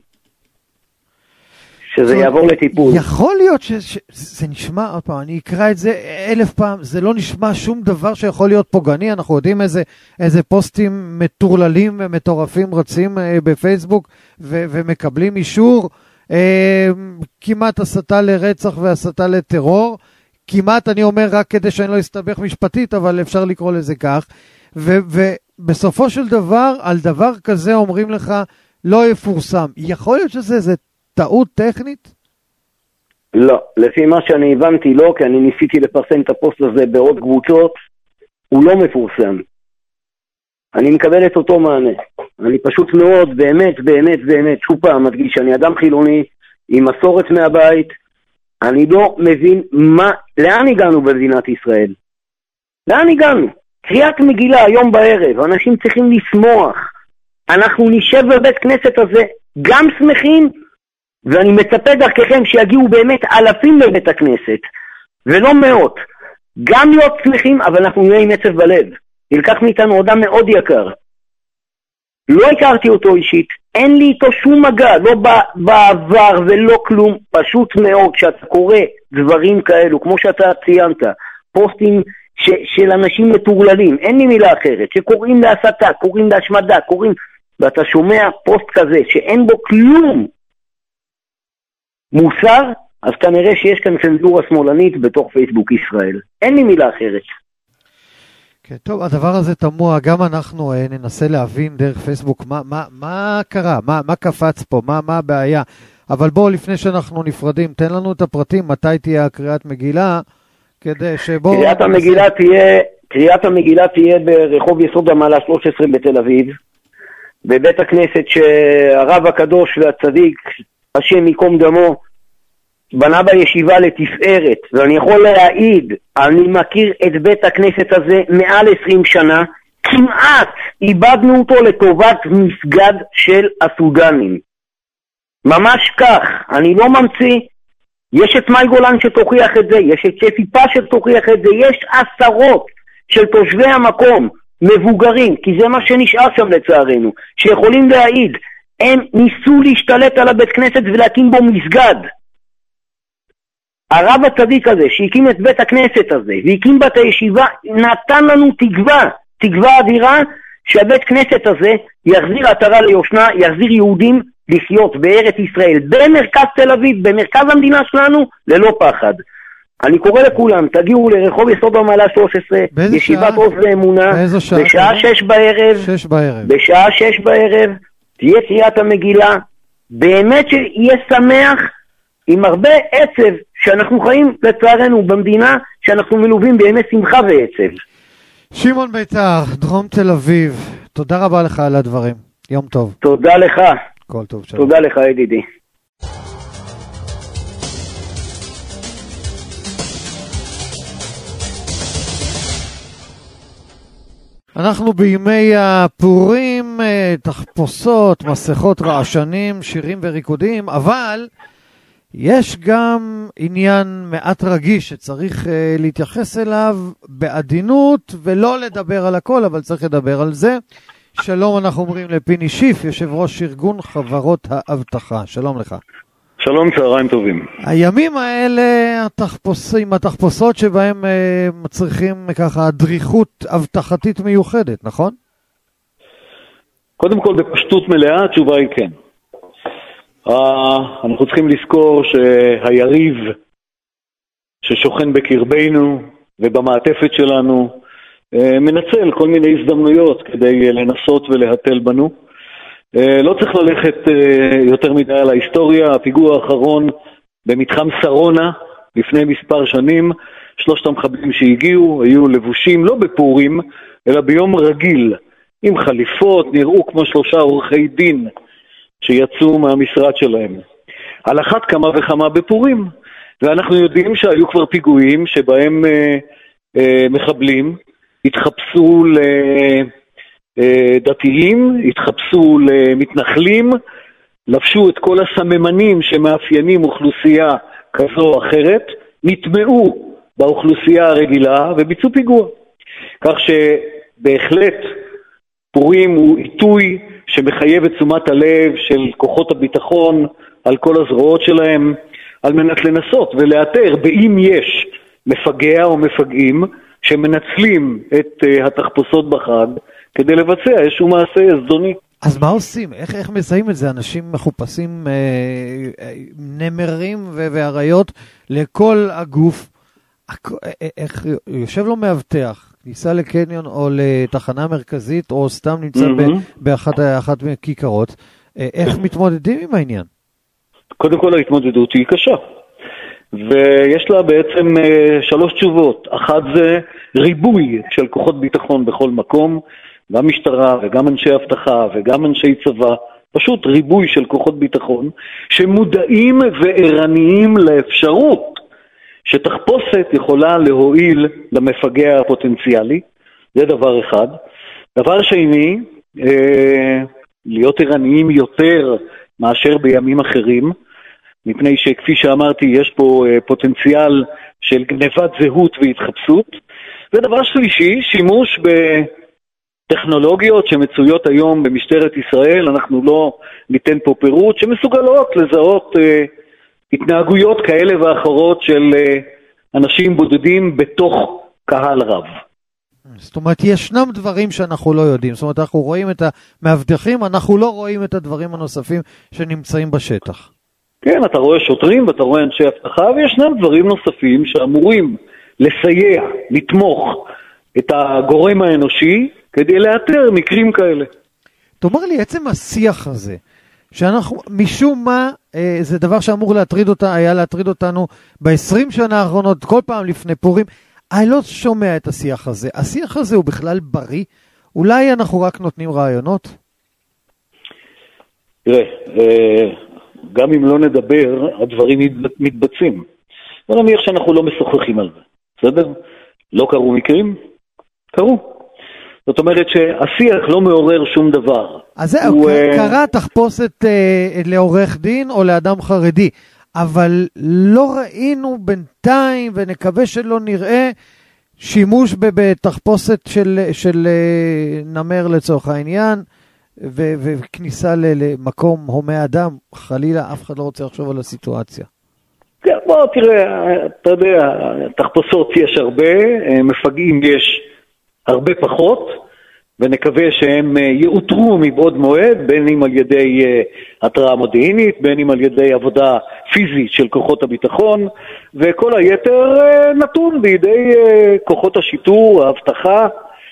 שזה יעבור לטיפול. יכול להיות שזה נשמע, עוד פעם, אני אקרא את זה אלף פעם, זה לא נשמע שום דבר שיכול להיות פוגעני, אנחנו יודעים איזה, איזה פוסטים מטורללים ומטורפים רצים בפייסבוק, ו- ומקבלים אישור, אה, כמעט הסתה לרצח והסתה לטרור, כמעט אני אומר רק כדי שאני לא אסתבך משפטית, אבל אפשר לקרוא לזה כך, ו- ובסופו של דבר, על דבר כזה אומרים לך, לא יפורסם. יכול להיות שזה זה טעות טכנית? לא, לפי מה שאני הבנתי לא, כי אני ניסיתי לפרסם את הפוסט הזה בעוד קבוצות, הוא לא מפורסם. אני מקבל את אותו מענה. אני פשוט מאוד, באמת, באמת, באמת, שוב פעם מדגיש, אני אדם חילוני, עם מסורת מהבית, אני לא מבין מה, לאן הגענו במדינת ישראל? לאן הגענו? קריאת מגילה היום בערב, אנשים צריכים לשמוח. אנחנו נשב בבית כנסת הזה, גם שמחים, ואני מצפה דרככם שיגיעו באמת אלפים לבית הכנסת, ולא מאות. גם להיות שמחים, אבל אנחנו נהיה עם עצב בלב. ילקח מאיתנו אדם מאוד יקר. לא הכרתי אותו אישית, אין לי איתו שום מגע, לא בעבר ולא כלום, פשוט מאוד כשאתה קורא דברים כאלו, כמו שאתה ציינת, פוסטים ש- של אנשים מטורללים, אין לי מילה אחרת, שקוראים להסתה, קוראים להשמדה, קוראים, ואתה שומע פוסט כזה שאין בו כלום מוסר, אז כנראה שיש כאן צנזורה שמאלנית בתוך פייסבוק ישראל. אין לי מילה אחרת. כן, טוב, הדבר הזה תמוה, גם אנחנו אה, ננסה להבין דרך פייסבוק מה, מה, מה קרה, מה, מה קפץ פה, מה, מה הבעיה. אבל בואו, לפני שאנחנו נפרדים, תן לנו את הפרטים, מתי תהיה קריאת מגילה, כדי שבואו... קריאת המגילה תהיה, קריאת המגילה תהיה ברחוב יסוד המעלה שלוש עשרה בתל אביב, בבית הכנסת שהרב הקדוש והצדיק, השם יקום דמו, בנה בישיבה לתפארת, ואני יכול להעיד, אני מכיר את בית הכנסת הזה מעל עשרים שנה, כמעט איבדנו אותו לטובת מסגד של הסודנים. ממש כך, אני לא ממציא, יש את מי גולן שתוכיח את זה, יש את שפי פס שתוכיח את זה, יש עשרות של תושבי המקום, מבוגרים, כי זה מה שנשאר שם לצערנו, שיכולים להעיד, הם ניסו להשתלט על הבית כנסת ולהקים בו מסגד. הרב הצדיק הזה שהקים את בית הכנסת הזה והקים בת הישיבה נתן לנו תקווה, תקווה אדירה שהבית כנסת הזה יחזיר עטרה ליושנה, יחזיר יהודים לחיות בארץ ישראל, במרכז תל אביב, במרכז המדינה שלנו, ללא פחד. אני קורא לכולם, תגיעו לרחוב יסוד המעלה שלוש עשרה, ישיבת עוז ואמונה, בשעה שש בערב, שש בערב, בשעה שש בערב, תהיה קריאת המגילה, באמת שיהיה שמח, עם הרבה עצב, שאנחנו חיים לצערנו במדינה שאנחנו מלווים בימי שמחה ועצב. שמעון ביתר, דרום תל אביב, תודה רבה לך על הדברים. יום טוב. תודה לך. כל טוב, שלום. תודה לך ידידי. אנחנו בימי הפורים, תחפושות, מסכות רעשנים, שירים וריקודים, אבל יש גם עניין מעט רגיש שצריך uh, להתייחס אליו בעדינות ולא לדבר על הכל, אבל צריך לדבר על זה. שלום, אנחנו אומרים לפיני שיף, יושב ראש ארגון חברות האבטחה. שלום לך. שלום, צהריים טובים. הימים האלה, התחפושים, התחפושות שבהם uh, מצריכים ככה דריכות אבטחתית מיוחדת, נכון? קודם כל, בפשטות מלאה, התשובה היא כן. Uh, אנחנו צריכים לזכור שהיריב ששוכן בקרבנו ובמעטפת שלנו uh, מנצל כל מיני הזדמנויות כדי uh, לנסות ולהטל בנו. Uh, לא צריך ללכת uh, יותר מדי על ההיסטוריה. הפיגוע האחרון במתחם שרונה לפני מספר שנים, שלושת המחבלים שהגיעו היו לבושים לא בפורים אלא ביום רגיל עם חליפות, נראו כמו שלושה עורכי דין שיצאו מהמשרד שלהם. על אחת כמה וכמה בפורים, ואנחנו יודעים שהיו כבר פיגועים שבהם אה, אה, מחבלים התחפשו לדתיים, התחפשו למתנחלים, לבשו את כל הסממנים שמאפיינים אוכלוסייה כזו או אחרת, נטמעו באוכלוסייה הרגילה וביצעו פיגוע. כך שבהחלט פורים הוא עיתוי שמחייב את תשומת הלב של כוחות הביטחון על כל הזרועות שלהם, על מנת לנסות ולאתר באם יש מפגע או מפגעים שמנצלים את uh, התחפושות בחג כדי לבצע איזשהו מעשה זדוני. אז מה עושים? איך, איך מזהים את זה? אנשים מחופשים, אה, אה, נמרים והריות לכל הגוף. איך יושב לו מאבטח, ניסה לקניון או לתחנה מרכזית או סתם נמצא mm-hmm. באחת אחת מכיכרות, איך מתמודדים עם העניין? קודם כל ההתמודדות היא קשה, ויש לה בעצם שלוש תשובות. אחת זה ריבוי של כוחות ביטחון בכל מקום, גם משטרה וגם אנשי אבטחה וגם אנשי צבא, פשוט ריבוי של כוחות ביטחון שמודעים וערניים לאפשרות שתחפושת יכולה להועיל למפגע הפוטנציאלי. זה דבר אחד. דבר שני, להיות ערניים יותר מאשר בימים אחרים, מפני שכפי שאמרתי יש פה פוטנציאל של גנבת זהות והתחפשות. ודבר שלישי, שימוש בטכנולוגיות שמצויות היום במשטרת ישראל, אנחנו לא ניתן פה פירוט, שמסוגלות לזהות התנהגויות כאלה ואחרות של אנשים בודדים בתוך קהל רב. זאת אומרת, ישנם דברים שאנחנו לא יודעים. זאת אומרת, אנחנו רואים את המאבטחים, אנחנו לא רואים את הדברים הנוספים שנמצאים בשטח. כן, אתה רואה שוטרים ואתה רואה אנשי אבטחה, וישנם דברים נוספים שאמורים לסייע, לתמוך את הגורם האנושי כדי לאתר מקרים כאלה. תאמר לי, עצם השיח הזה, שאנחנו, משום מה, אה, זה דבר שאמור להטריד אותה, היה להטריד אותנו ב-עשרים שנה האחרונות, כל פעם לפני פורים, אני לא שומע את השיח הזה. השיח הזה הוא בכלל בריא? אולי אנחנו רק נותנים רעיונות? תראה, גם אם לא נדבר, הדברים מתבצעים. בוא נניח שאנחנו לא משוחחים על זה, בסדר? לא קרו מקרים? קרו. זאת אומרת שהשיח לא מעורר שום דבר. אז זהו, קרה תחפושת לעורך דין או לאדם חרדי, אבל לא ראינו בינתיים, ונקווה שלא נראה, שימוש בתחפושת של, של נמר לצורך העניין, ו- וכניסה למקום הומי אדם. חלילה, אף אחד לא רוצה לחשוב על הסיטואציה. כן, בוא תראה, אתה יודע, תחפושות יש הרבה, מפגעים יש הרבה פחות, ונקווה שהם יאותרו מבעוד מועד, בין אם על ידי התראה מודיעינית, בין אם על ידי עבודה פיזית של כוחות הביטחון, וכל היתר נתון בידי כוחות השיטור, ההבטחה,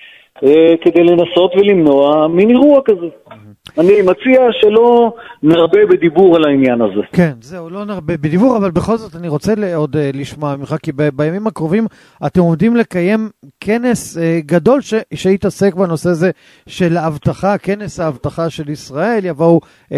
כדי לנסות ולמנוע מין אירוע כזה. אני מציע שלא נרבה בדיבור על העניין הזה. כן, זהו, לא נרבה בדיבור, אבל בכל זאת אני רוצה עוד לשמוע ממך, כי בימים הקרובים אתם עומדים לקיים כנס גדול שיתעסק בנושא הזה של ההבטחה, כנס ההבטחה של ישראל. יבואו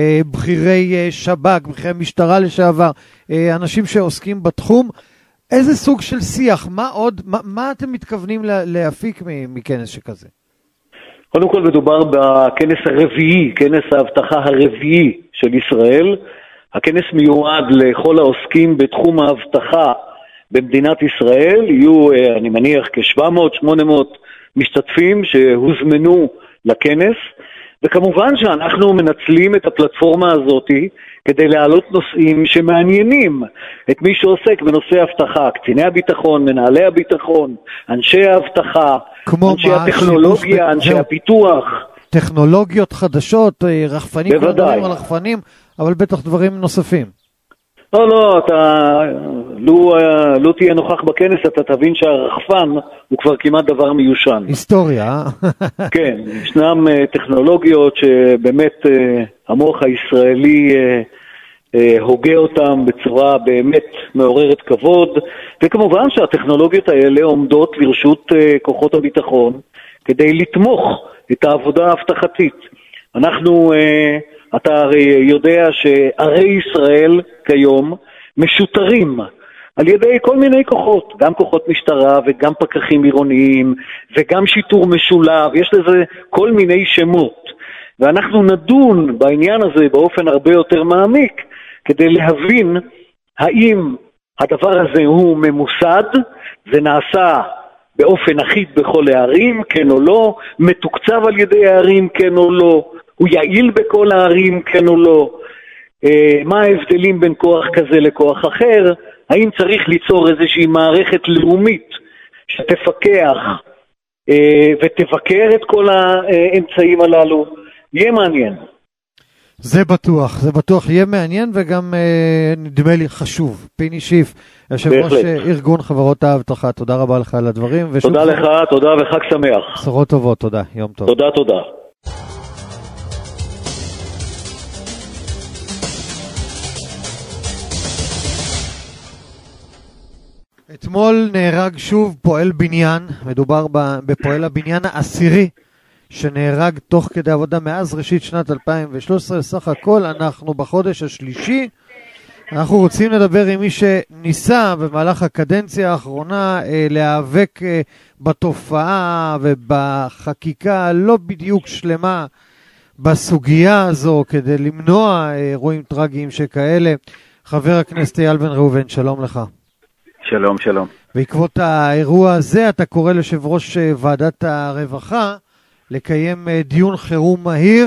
בכירי שב"כ, בכירי משטרה לשעבר, אנשים שעוסקים בתחום. איזה סוג של שיח, מה עוד, מה, מה אתם מתכוונים להפיק מכנס שכזה? קודם כל מדובר בכנס הרביעי, כנס ההבטחה הרביעי של ישראל. הכנס מיועד לכל העוסקים בתחום ההבטחה במדינת ישראל. יהיו, אני מניח, כ-שבע מאות שמונה מאות משתתפים שהוזמנו לכנס. וכמובן שאנחנו מנצלים את הפלטפורמה הזאת כדי להעלות נושאים שמעניינים את מי שעוסק בנושא הבטחה, קציני הביטחון, מנהלי הביטחון, אנשי ההבטחה, אנשי הטכנולוגיה, אנשי הפיתוח. טכנולוגיות חדשות, רחפנים, בוודאי. רחפנים, אבל בטח דברים נוספים. לא, לא, אתה, לא, לא תהיה נוכח בכנס, אתה תבין שהרחפן הוא כבר כמעט דבר מיושן. היסטוריה. כן, ישנם טכנולוגיות שבאמת המוח הישראלי הוגה אותם בצורה באמת מעוררת כבוד, וכמובן שהטכנולוגיות האלה עומדות לרשות כוחות הביטחון כדי לתמוך את העבודה ההבטחתית. אנחנו, אתה הרי יודע שערי ישראל כיום משותרים על ידי כל מיני כוחות, גם כוחות משטרה וגם פקחים עירוניים וגם שיטור משולב, יש לזה כל מיני שמות, ואנחנו נדון בעניין הזה באופן הרבה יותר מעמיק כדי להבין האם הדבר הזה הוא ממוסד, זה נעשה באופן אחיד בכל הערים, כן או לא, מתוקצב על ידי הערים, כן או לא, הוא יעיל בכל הערים, כן או לא, מה ההבדלים בין כוח כזה לכוח אחר, האם צריך ליצור איזושהי מערכת לאומית שתפקח ותבקר את כל האמצעים הללו. יהיה מעניין. זה בטוח, זה בטוח יהיה מעניין, וגם נדמה לי חשוב. פיני שיף, יושב ראש ארגון חברות האבטחה, תודה רבה לך על הדברים. תודה לך, תודה וחג שמח. בשורות טובות, תודה, יום טוב. תודה, תודה. אתמול נהרג שוב פועל בניין, מדובר בפועל הבניין העשירי שנהרג תוך כדי עבודה מאז ראשית שנת אלפיים ושלוש עשרה. סך הכל אנחנו בחודש השלישי. אנחנו רוצים לדבר עם מי שניסה במהלך הקדנציה האחרונה אה, להיאבק אה, בתופעה ובחקיקה לא בדיוק שלמה בסוגיה הזו כדי למנוע אירועים טרגיים שכאלה. חבר הכנסת אייל בן ראובן, שלום לך. שלום, שלום. בעקבות האירוע הזה אתה קורא ליושב ראש ועדת הרווחה לקיים דיון חירום מהיר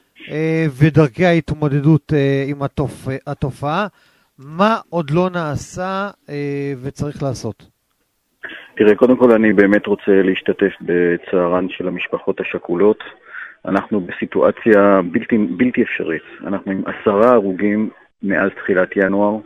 ודרכי ההתמודדות עם התופ... התופעה. מה עוד לא נעשה וצריך לעשות? תראה, קודם כל אני באמת רוצה להשתתף בצערן של המשפחות השכולות. אנחנו בסיטואציה בלתי, בלתי אפשרית. אנחנו עם עשרה הרוגים מאז תחילת ינואר,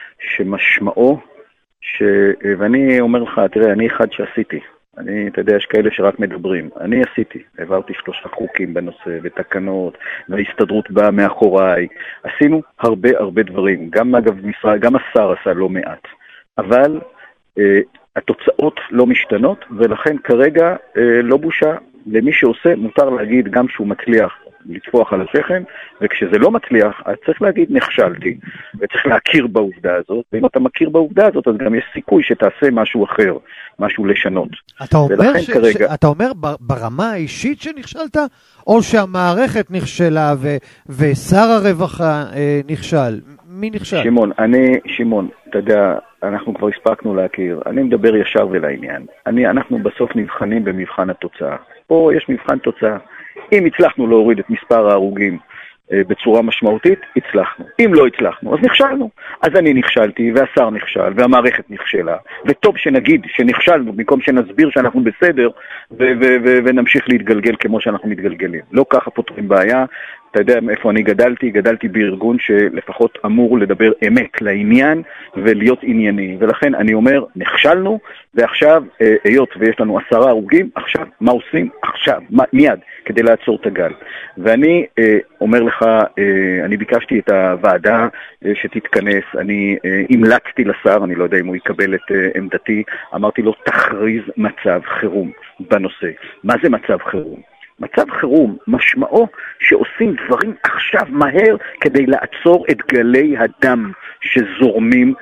שמשמעו, ש... ואני אומר לך, תראה, אני אחד שעשיתי. אני, אתה יודע, יש כאלה שרק מדברים. אני עשיתי, העברתי שלושה חוקים בנושא, ותקנות, וההסתדרות באה מאחוריי. עשינו הרבה הרבה דברים. גם אגב משרד, גם השר עשה לא מעט. אבל אה, התוצאות לא משתנות, ולכן כרגע אה, לא בושה. למי שעושה מותר להגיד גם שהוא מצליח לטפוח על השכם, וכשזה לא מצליח, אז צריך להגיד נכשלתי, וצריך להכיר בעובדה הזאת, ואם אתה מכיר בעובדה הזאת, אז גם יש סיכוי שתעשה משהו אחר, משהו לשנות. אתה אומר, ש... כרגע... ש... אתה אומר ברמה האישית שנכשלת, או שהמערכת נכשלה ו... ושר הרווחה אה, נכשל? מי נכשל? שמעון, אני, שמעון, אתה יודע, אנחנו כבר הספקנו להכיר, אני מדבר ישר ולעניין. אני, אנחנו בסוף נבחנים במבחן התוצאה. פה יש מבחן תוצאה. אם הצלחנו להוריד את מספר ההרוגים אה, בצורה משמעותית, הצלחנו. אם לא הצלחנו, אז נכשלנו. אז אני נכשלתי, והשר נכשל, והמערכת נכשלה. וטוב שנגיד שנכשלנו, במקום שנסביר שאנחנו בסדר, ו- ו- ו- ונמשיך להתגלגל כמו שאנחנו מתגלגלים. לא ככה פותרים בעיה. אתה יודע איפה אני גדלתי? גדלתי בארגון שלפחות אמור לדבר אמת לעניין ולהיות ענייני. ולכן אני אומר, נכשלנו, ועכשיו, היות ויש לנו עשרה הרוגים, עכשיו, מה עושים? עכשיו, מיד, כדי לעצור את הגל. ואני אומר לך, אני ביקשתי את הוועדה שתתכנס, אני המלצתי לשר, אני לא יודע אם הוא יקבל את עמדתי, אמרתי לו, תכריז מצב חירום בנושא. מה זה מצב חירום? מצב חירום משמעו שעושים דברים עכשיו מהר כדי לעצור את גלי הדם שזורמים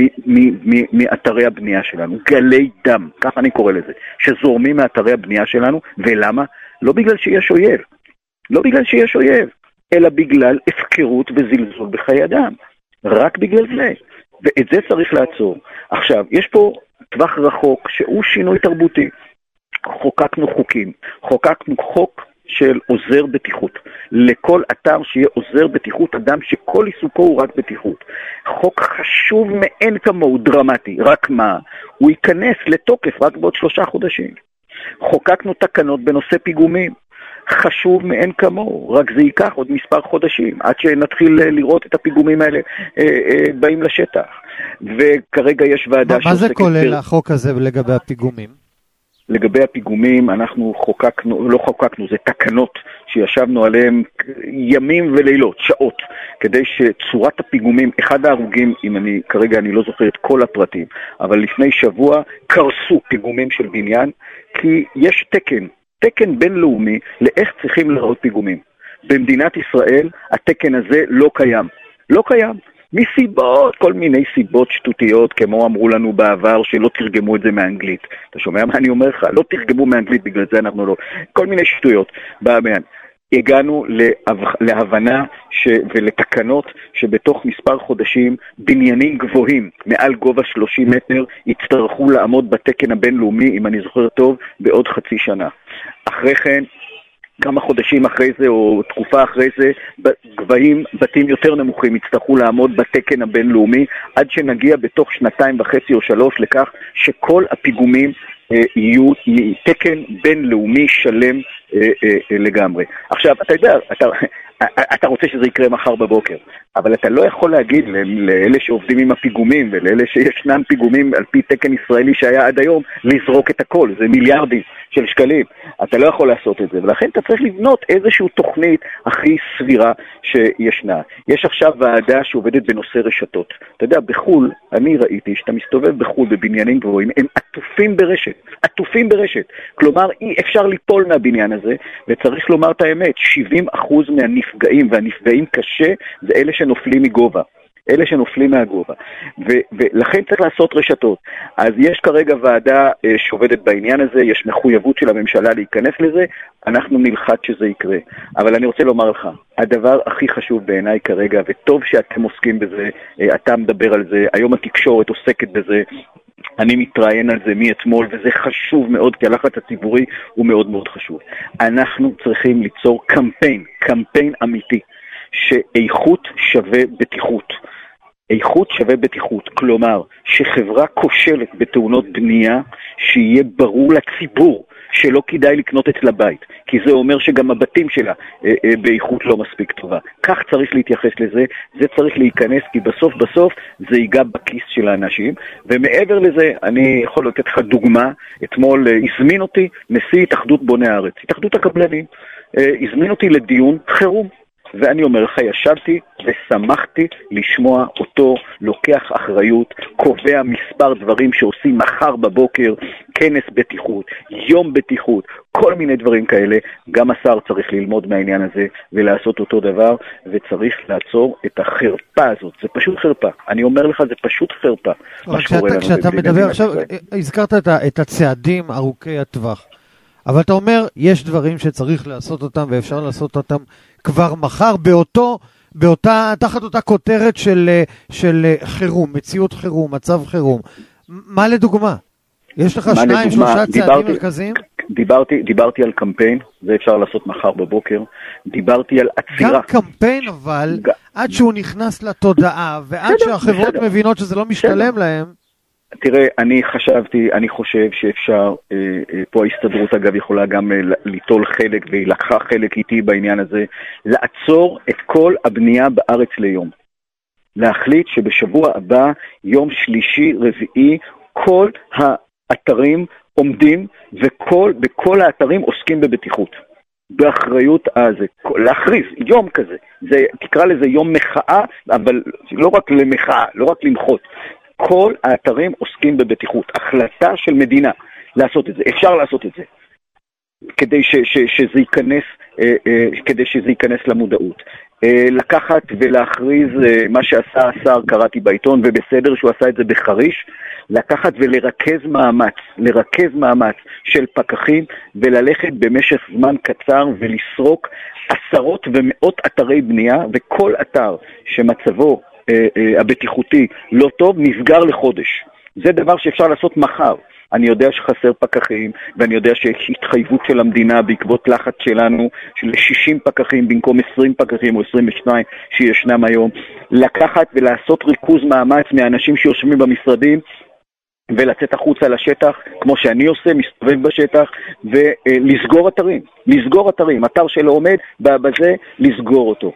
מאתרי הבנייה שלנו. גלי דם, כך אני קורא לזה, שזורמים מאתרי הבנייה שלנו. ולמה? לא בגלל שיש אויב, לא בגלל שיש אויב, אלא בגלל הפקרות וזלזול בחיי אדם. רק בגלל זה. ואת זה צריך לעצור. עכשיו, יש פה טווח רחוק שהוא שינוי תרבותי. חוקקנו חוקים, חוקקנו חוק של עוזר בטיחות, לכל אתר שיהיה עוזר בטיחות, אדם שכל עיסוקו הוא רק בטיחות. חוק חשוב מאין כמוהו, דרמטי, רק מה? הוא ייכנס לתוקף רק בעוד שלושה חודשים. חוקקנו תקנות בנושא פיגומים, חשוב מאין כמוהו, רק זה ייקח עוד מספר חודשים, עד שנתחיל לראות את הפיגומים האלה אה, אה, באים לשטח. וכרגע יש ועדה... מה זה כולל החוק הזה לגבי הפיגומים? לגבי הפיגומים, אנחנו חוקקנו, לא חוקקנו, זה תקנות שישבנו עליהם ימים ולילות, שעות, כדי שצורת הפיגומים, אחד ההרוגים, אם אני, כרגע אני לא זוכר את כל הפרטים, אבל לפני שבוע קרסו פיגומים של בניין, כי יש תקן, תקן בינלאומי לאיך צריכים לראות פיגומים. במדינת ישראל התקן הזה לא קיים, לא קיים. מסיבות, כל מיני סיבות שטותיות, כמו אמרו לנו בעבר שלא תרגמו את זה מאנגלית. אתה שומע מה אני אומר לך? לא תרגמו מאנגלית, בגלל זה אנחנו לא. כל מיני שטויות. בעניין. הגענו להבנה ש... ולתקנות שבתוך מספר חודשים בניינים גבוהים מעל גובה שלושים מטר יצטרכו לעמוד בתקן הבינלאומי, אם אני זוכר טוב, בעוד חצי שנה. אחרי כן, כמה חודשים אחרי זה או תקופה אחרי זה, גבהים, בתים יותר נמוכים יצטרכו לעמוד בתקן הבינלאומי, עד שנגיע בתוך שנתיים וחצי או שלוש לכך שכל הפיגומים אה, יהיו תקן בינלאומי שלם אה, אה, אה, לגמרי. עכשיו, אתה יודע, אתה, אתה רוצה שזה יקרה מחר בבוקר, אבל אתה לא יכול להגיד לאלה שעובדים עם הפיגומים ולאלה שישנם פיגומים על פי תקן ישראלי שהיה עד היום, לזרוק את הכל. זה מיליארדים של שקלים. אתה לא יכול לעשות את זה, ולכן אתה צריך לבנות איזושהי תוכנית הכי סבירה שישנה. יש עכשיו ועדה שעובדת בנושא רשתות. אתה יודע, בחול, אני ראיתי שאתה מסתובב בחול בבניינים גבוהים, הם עטופים ברשת, עטופים ברשת. כלומר, אי אפשר ליפול מהבניין הזה, וצריך לומר את האמת, שבעים אחוז מהנפגעים, והנפגעים קשה, זה אלה שנופלים מגובה. אלה שנופלים מהגובה, ו- ולכן צריך לעשות רשתות. אז יש כרגע ועדה uh, שעובדת בעניין הזה, יש מחויבות של הממשלה להיכנס לזה, אנחנו נלחץ שזה יקרה. אבל אני רוצה לומר לך, הדבר הכי חשוב בעיניי כרגע, וטוב שאתם עוסקים בזה, uh, אתה מדבר על זה, היום התקשורת עוסקת בזה, אני מתראיין על זה מאתמול, וזה חשוב מאוד, כי הלחץ הציבורי הוא מאוד מאוד חשוב. אנחנו צריכים ליצור קמפיין, קמפיין אמיתי, שאיכות שווה בטיחות. איכות שווה בטיחות, כלומר שחברה כושלת בתאונות בנייה, שיהיה ברור לציבור שלא כדאי לקנות אצלה בית, כי זה אומר שגם הבתים שלה אה, אה, באיכות לא מספיק טובה. כך צריך להתייחס לזה, זה צריך להיכנס, כי בסוף בסוף זה ייגע בכיס של האנשים, ומעבר לזה אני יכול לתת לך דוגמה, אתמול אה, הזמין אותי נשיא התאחדות בוני הארץ, התאחדות הקבלנים, אה, הזמין אותי לדיון חירום, ואני אומר לך, ישבתי ושמחתי לשמוע אותו לוקח אחריות, קובע מספר דברים שעושים מחר בבוקר, כנס בטיחות, יום בטיחות, כל מיני דברים כאלה. גם השר צריך ללמוד מהעניין הזה ולעשות אותו דבר, וצריך לעצור את החרפה הזאת. זה פשוט חרפה. אני אומר לך, זה פשוט חרפה. כשאתה, כשאתה מדבר עכשיו, הזכרת את, את הצעדים ארוכי הטווח. אבל אתה אומר, יש דברים שצריך לעשות אותם, ואפשר לעשות אותם כבר מחר, באותו, באותה, תחת אותה כותרת של, של חירום, מציאות חירום, מצב חירום. מה לדוגמה? יש לך שניים, שלושה צעדים מרכזיים? דיברתי, דיברתי על קמפיין, זה אפשר לעשות מחר בבוקר. דיברתי על עצירה. גם קמפיין, אבל ג... עד שהוא נכנס לתודעה, ועד בסדר, שהחברות בסדר. מבינות שזה לא משתלם בסדר. להם, תראה, אני חשבתי, אני חושב שאפשר, אה, אה, פה ההסתדרות אגב יכולה גם אה, ליטול חלק, והיא לקחה חלק איתי בעניין הזה, לעצור את כל הבנייה בארץ ליום. להחליט שבשבוע הבא, יום שלישי, רביעי, כל האתרים עומדים, וכל, בכל האתרים עוסקים בבטיחות. באחריות הזה, להכריז, יום כזה. זה, תקרא לזה יום מחאה, אבל לא רק למחאה, לא רק למחות. כל האתרים עוסקים בבטיחות. החלטה של מדינה לעשות את זה. אפשר לעשות את זה. כדי ש, ש, שזה ייכנס, כדי שזה ייכנס למודעות. לקחת ולהכריז מה שעשה השר, קראתי בעיתון, ובסדר שהוא עשה את זה בחריש, לקחת ולרכז מאמץ, לרכז מאמץ של פקחים, וללכת במשך זמן קצר ולסרוק עשרות ומאות אתרי בנייה, וכל אתר שמצבו הבטיחותי לא טוב, נסגר לחודש. זה דבר שאפשר לעשות מחר. אני יודע שחסר פקחים, ואני יודע שיש התחייבות של המדינה בעקבות לחץ שלנו, של שישים פקחים במקום עשרים פקחים או עשרים ושתיים שישנם היום, לקחת ולעשות ריכוז מאמץ מהאנשים שיושבים במשרדים, ולצאת החוצה לשטח, כמו שאני עושה, מסתובב בשטח, ולסגור אתרים, לסגור אתרים, אתר שלא עומד, בזה לסגור אותו.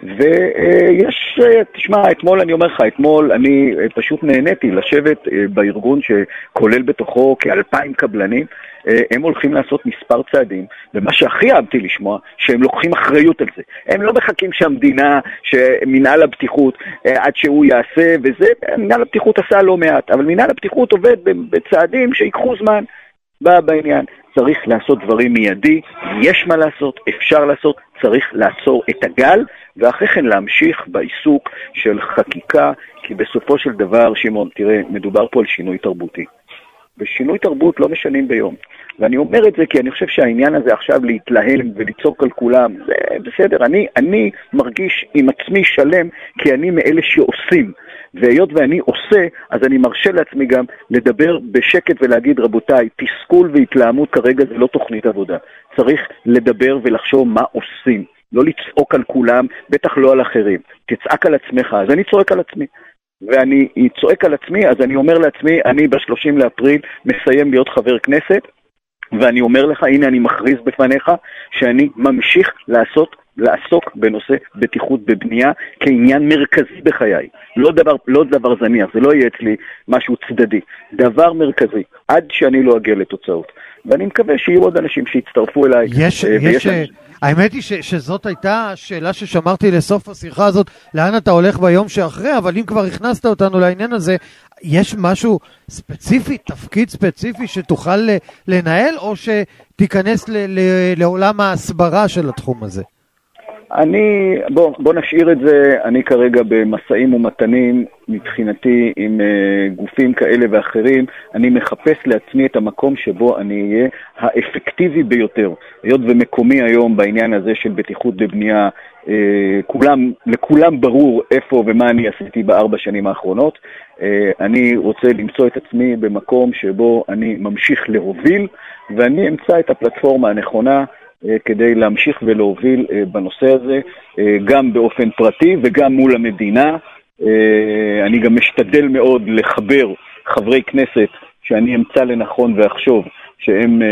ויש, תשמע, אתמול אני אומר לך, אתמול אני פשוט נהניתי לשבת בארגון שכולל בתוכו כאלפיים קבלנים, הם הולכים לעשות מספר צעדים, ומה שהכי אהבתי לשמוע, שהם לוקחים אחריות על זה. הם לא מחכים שהמדינה, שמנהל הבטיחות, עד שהוא יעשה, וזה, מנהל הבטיחות עשה לא מעט, אבל מנהל הבטיחות עובד בצעדים שיקחו זמן בעניין. צריך לעשות דברים מיידי, יש מה לעשות, אפשר לעשות, צריך לעצור את הגל, ואחרי כן להמשיך בעיסוק של חקיקה, כי בסופו של דבר, שמעון, תראה, מדובר פה על שינוי תרבותי. ושינוי תרבות לא משנים ביום. ואני אומר את זה כי אני חושב שהעניין הזה עכשיו להתלהם וליצור על כולם, זה בסדר. אני, אני מרגיש עם עצמי שלם, כי אני מאלה שעושים. והיות ואני עושה, אז אני מרשה לעצמי גם לדבר בשקט ולהגיד, רבותיי, תסכול והתלהמות כרגע זה לא תוכנית עבודה. צריך לדבר ולחשוב מה עושים. לא לצעוק על כולם, בטח לא על אחרים. תצעק על עצמך, אז אני צועק על עצמי. ואני צועק על עצמי, אז אני אומר לעצמי, אני ב-שלושים לאפריל מסיים להיות חבר כנסת, ואני אומר לך, הנה אני מכריז בפניך, שאני ממשיך לעשות לעסוק בנושא בטיחות בבנייה כעניין מרכזי בחיי. לא דבר, לא דבר זניח, זה לא יהיה אצלי משהו צדדי. דבר מרכזי, עד שאני לא אגיע לתוצאות. ואני מקווה שיהיו עוד אנשים שיצטרפו אליי. יש, יש, האמת היא ש, שזאת הייתה שאלה ששמרתי לסוף השיחה הזאת, לאן אתה הולך ביום שאחרי, אבל אם כבר הכנסת אותנו לעניין הזה, יש משהו ספציפי, תפקיד ספציפי שתוכל לנהל, או שתיכנס ל, ל, לעולם ההסברה של התחום הזה? אני, בוא, בוא נשאיר את זה, אני כרגע במסעים ומתנים מבחינתי עם uh, גופים כאלה ואחרים, אני מחפש לעצמי את המקום שבו אני אהיה האפקטיבי ביותר. היות ומקומי היום בעניין הזה של בטיחות בבנייה, uh, כולם, לכולם ברור איפה ומה אני עשיתי בארבע שנים האחרונות. Uh, אני רוצה למצוא את עצמי במקום שבו אני ממשיך להוביל, ואני אמצא את הפלטפורמה הנכונה, כדי להמשיך ולהוביל בנושא הזה, גם באופן פרטי וגם מול המדינה. אני גם משתדל מאוד לחבר חברי כנסת שאני אמצא לנכון ואחשוב שהם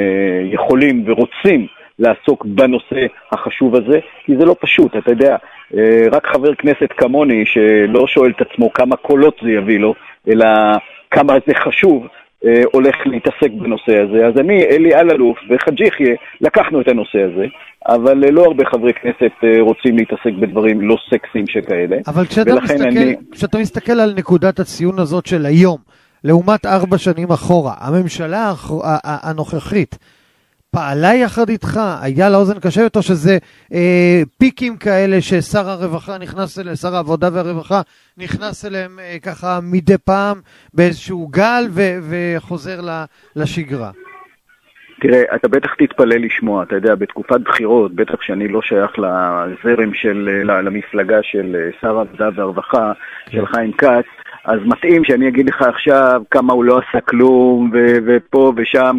יכולים ורוצים לעסוק בנושא החשוב הזה, כי זה לא פשוט, אתה יודע, רק חבר כנסת כמוני שלא שואל את עצמו כמה קולות זה יביא לו, אלא כמה זה חשוב, הולך להתעסק בנושא הזה. אז אני, אלי אלאלוף וחאג' יחיא, לקחנו את הנושא הזה, אבל לא הרבה חברי כנסת רוצים להתעסק בדברים לא סקסיים שכאלה. אבל כשאתה מסתכל, אני... כשאתה מסתכל על נקודת הציון הזאת של היום, לעומת ארבע שנים אחורה, הממשלה הנוכחית פעלה יחד איתך, היה לאוזן קשבת, או שזה אה, פיקים כאלה ששר הרווחה נכנס אליהם, שר העבודה והרווחה נכנס אליהם אה, ככה מדי פעם באיזשהו גל ו- וחוזר לשגרה? תראה, אתה בטח תתפלא לשמוע, אתה יודע, בתקופת בחירות, בטח שאני לא שייך לזרם של, למפלגה של שר העבודה והרווחה, של חיים כץ, אז מתאים שאני אגיד לך עכשיו כמה הוא לא עשה כלום, ו- ופה ושם,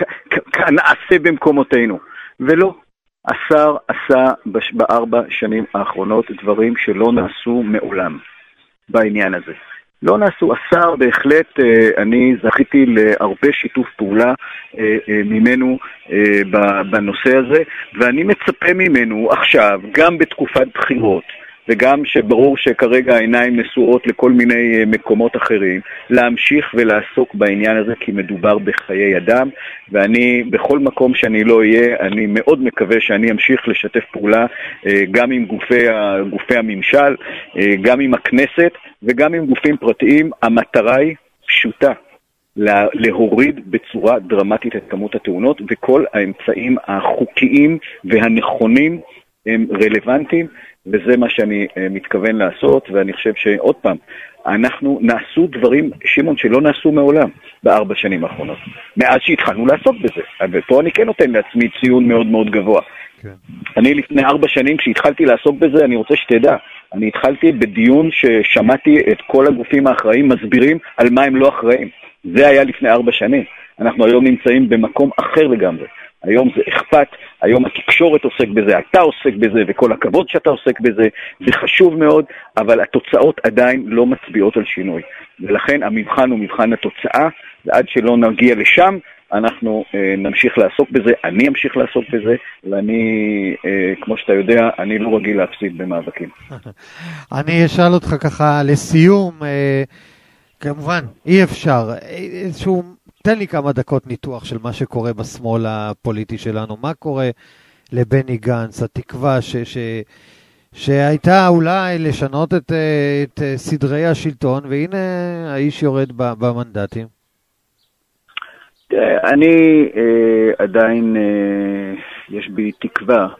נעשה במקומותינו. ולא, השר עשה בש- בארבע שנים האחרונות דברים שלא נעשו מעולם בעניין הזה. לא נעשו, השר בהחלט, אני זכיתי להרבה שיתוף פעולה ממנו בנושא הזה, ואני מצפה ממנו עכשיו, גם בתקופת בחירות, וגם שברור שכרגע העיניים נשואות לכל מיני מקומות אחרים, להמשיך ולעסוק בעניין הזה, כי מדובר בחיי אדם, ואני בכל מקום שאני לא אהיה, אני מאוד מקווה שאני אמשיך לשתף פעולה גם עם גופי, גופי הממשל, גם עם הכנסת, וגם עם גופים פרטיים. המטרה היא פשוטה, להוריד בצורה דרמטית את כמות התאונות, וכל האמצעים החוקיים והנכונים הם רלוונטיים, וזה מה שאני מתכוון לעשות. ואני חושב שעוד פעם, אנחנו נעשו דברים, שימון, שלא נעשו מעולם בארבע שנים האחרונות, מאז שהתחלנו לעסוק בזה. ופה אני כן נותן לעצמי ציון מאוד מאוד גבוה. כן. אני לפני ארבע שנים כשהתחלתי לעסוק בזה, אני רוצה שתדע, אני התחלתי בדיון ששמעתי את כל הגופים האחראים מסבירים על מה הם לא אחראים. זה היה לפני ארבע שנים. אנחנו היום נמצאים במקום אחר לגמרי. היום זה אכפת, היום התקשורת עוסק בזה, אתה עוסק בזה, וכל הכבוד שאתה עוסק בזה, זה חשוב מאוד, אבל התוצאות עדיין לא מצביעות על שינוי. ולכן המבחן הוא מבחן התוצאה, ועד שלא נגיע לשם, אנחנו אה, נמשיך לעסוק בזה, אני אמשיך לעסוק בזה, ואני, אה, כמו שאתה יודע, אני לא רגיל להפסיד במאבקים. אני אשאל אותך ככה לסיום, אה, כמובן, אי אפשר, איזשהו, תן לי כמה דקות ניתוח של מה שקורה בשמאל הפוליטי שלנו, מה קורה לבני גנץ, התקווה ש, ש, שהייתה אולי לשנות את, את סדרי השלטון, והנה האיש יורד במנדטים. אני עדיין, יש בי תקווה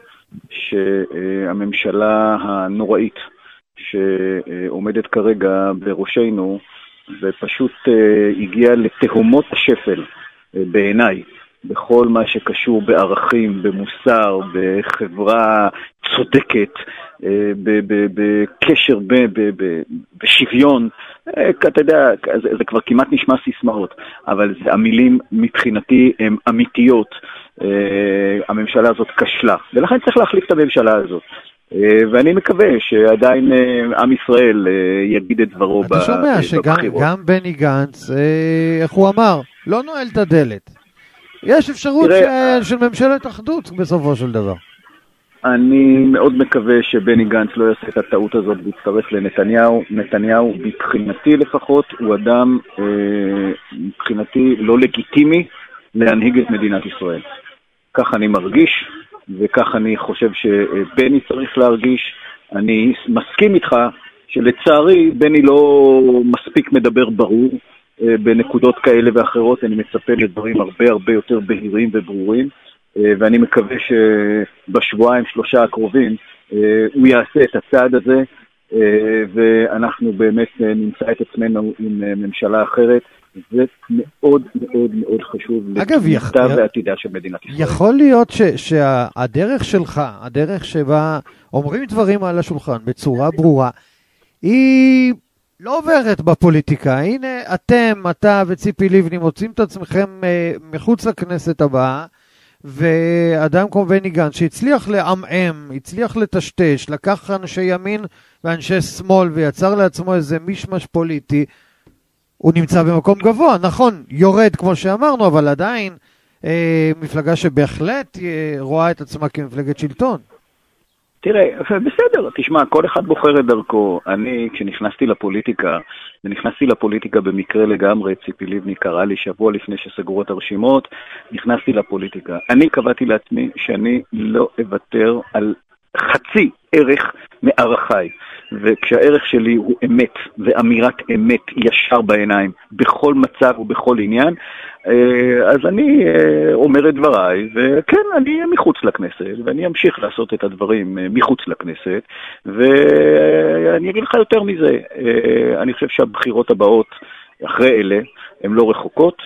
שהממשלה הנוראית שעומדת כרגע בראשנו, ופשוט הגיעה לתהומות השפל בעיניי, בכל מה שקשור בערכים, במוסר, בחברה צודקת, בקשר, בשוויון. אתה יודע, זה כבר כמעט נשמע סיסמאות, אבל המילים מבחינתי הן אמיתיות. הממשלה הזאת כשלה, ולכן צריך להחליף את הממשלה הזאת. ואני מקווה שעדיין עם ישראל יגיד את דברו בבחירות. אתה שומע שגם בני גנץ, איך הוא אמר, לא נועל את הדלת. יש אפשרות של ממשלת אחדות בסופו של דבר. אני מאוד מקווה שבני גנץ לא יעשה את הטעות הזאת ויצטרף לנתניהו. נתניהו, מבחינתי לפחות, הוא אדם, אה, מבחינתי, לא לגיטימי להנהיג את מדינת ישראל. כך אני מרגיש, וכך אני חושב שבני צריך להרגיש. אני מסכים איתך שלצערי בני לא מספיק מדבר ברור אה, בנקודות כאלה ואחרות. אני מצפה לדברים הרבה הרבה יותר בהירים וברורים. ואני מקווה שבשבועיים שלושה הקרובים הוא יעשה את הצעד הזה, ואנחנו באמת נמצא את עצמנו עם ממשלה אחרת. זה מאוד מאוד מאוד חשוב לכניסתה ועתידה של מדינת ישראל. יכול להיות ש, שהדרך שלך, הדרך שבה אומרים דברים על השולחן בצורה ברורה, היא לא עוברת בפוליטיקה. הנה אתם, אתה וציפי לבני מוצאים את עצמכם מחוץ לכנסת הבאה, ואדם כמו בני גנץ שהצליח לעמעם, הצליח לטשטש, לקח אנשי ימין ואנשי שמאל ויצר לעצמו איזה משמש פוליטי, הוא נמצא במקום גבוה, נכון, יורד כמו שאמרנו, אבל עדיין אה, מפלגה שבהחלט אה, רואה את עצמה כמפלגת שלטון. תראה, בסדר, תשמע, כל אחד בוחר את דרכו. אני, כשנכנסתי לפוליטיקה, ונכנסתי לפוליטיקה במקרה לגמרי, ציפי לבני קרא לי שבוע לפני שסגרו את הרשימות, נכנסתי לפוליטיקה. אני קבעתי לעצמי שאני לא אוותר על חצי ערך מערכיי, וכשהערך שלי הוא אמת, ואמירת אמת ישר בעיניים, בכל מצב ובכל עניין, אז אני אומר את דבריי, וכן, אני אהיה מחוץ לכנסת, ואני אמשיך לעשות את הדברים מחוץ לכנסת, ואני אגיד לך יותר מזה, אני חושב שהבחירות הבאות אחרי אלה, הן לא רחוקות,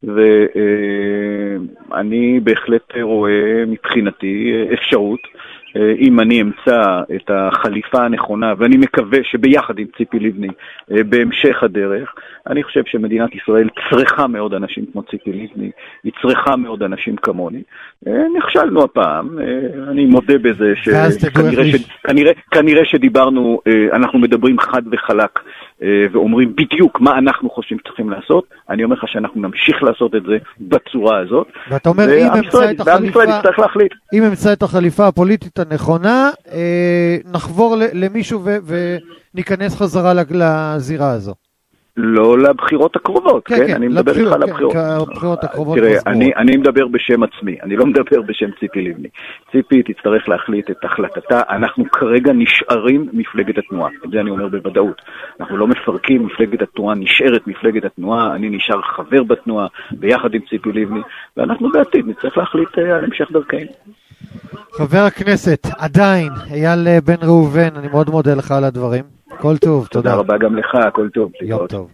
ואני בהחלט רואה מבחינתי אפשרות, אם אני אמצא את החליפה הנכונה, ואני מקווה שביחד עם ציפי לבני בהמשך הדרך, אני חושב שמדינת ישראל צריכה מאוד אנשים כמו ציפי לבני, היא צריכה מאוד אנשים כמוני. נכשלנו הפעם, אני מודה בזה שכנראה ש... כנראה, כנראה שדיברנו, אנחנו מדברים חד וחלק, ואומרים בדיוק מה אנחנו חושבים שצריכים לעשות. אני אומר לך שאנחנו נמשיך לעשות את זה בצורה הזאת. ואתה אומר, אם אמצא את החליפה, אם אמצא את החליפה הפוליטית הנכונה, נחבור למישהו וניכנס חזרה לזירה הזו. לא לבחירות הקרובות, כן? אני מדבר איתך על הבחירות. תראה, אני מדבר בשם עצמי, אני לא מדבר בשם ציפי לבני. ציפי תצטרך להחליט את החלטתה. אנחנו כרגע נשארים מפלגת התנועה, את זה אני אומר בוודאות. אנחנו לא מפרקים, מפלגת התנועה נשארת מפלגת התנועה, אני נשאר חבר בתנועה ביחד עם ציפי לבני, ואנחנו בעתיד נצטרך להחליט על המשך דרכנו. חבר הכנסת, עדיין, אייל בן ראובן, אני מאוד מודה לך על הדברים. כל טוב, תודה. תודה רבה גם לך, כל טוב. יום טוב.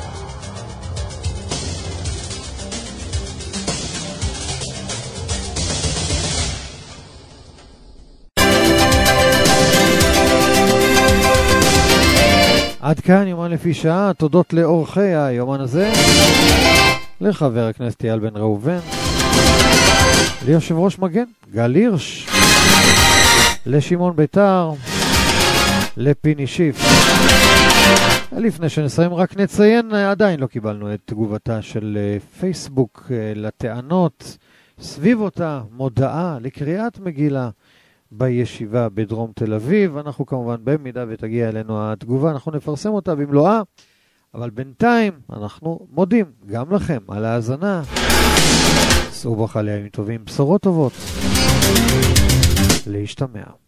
עד כאן יומן לפי שעה, תודות לאורחי היומן הזה, לחבר הכנסת אייל בן ראובן, ליושב ראש מגן, גל הירש, לשמעון ביתר, לפיני שיף. לפני שנסיים רק נציין, עדיין לא קיבלנו את תגובתה של פייסבוק לטענות סביב אותה מודעה לקריאת מגילה בישיבה בדרום תל אביב. אנחנו כמובן במידה ותגיע אלינו התגובה, אנחנו נפרסם אותה במלואה, אבל בינתיים אנחנו מודים גם לכם על ההאזנה. סעו בחלי ימים טובים, בשורות טובות, להשתמע.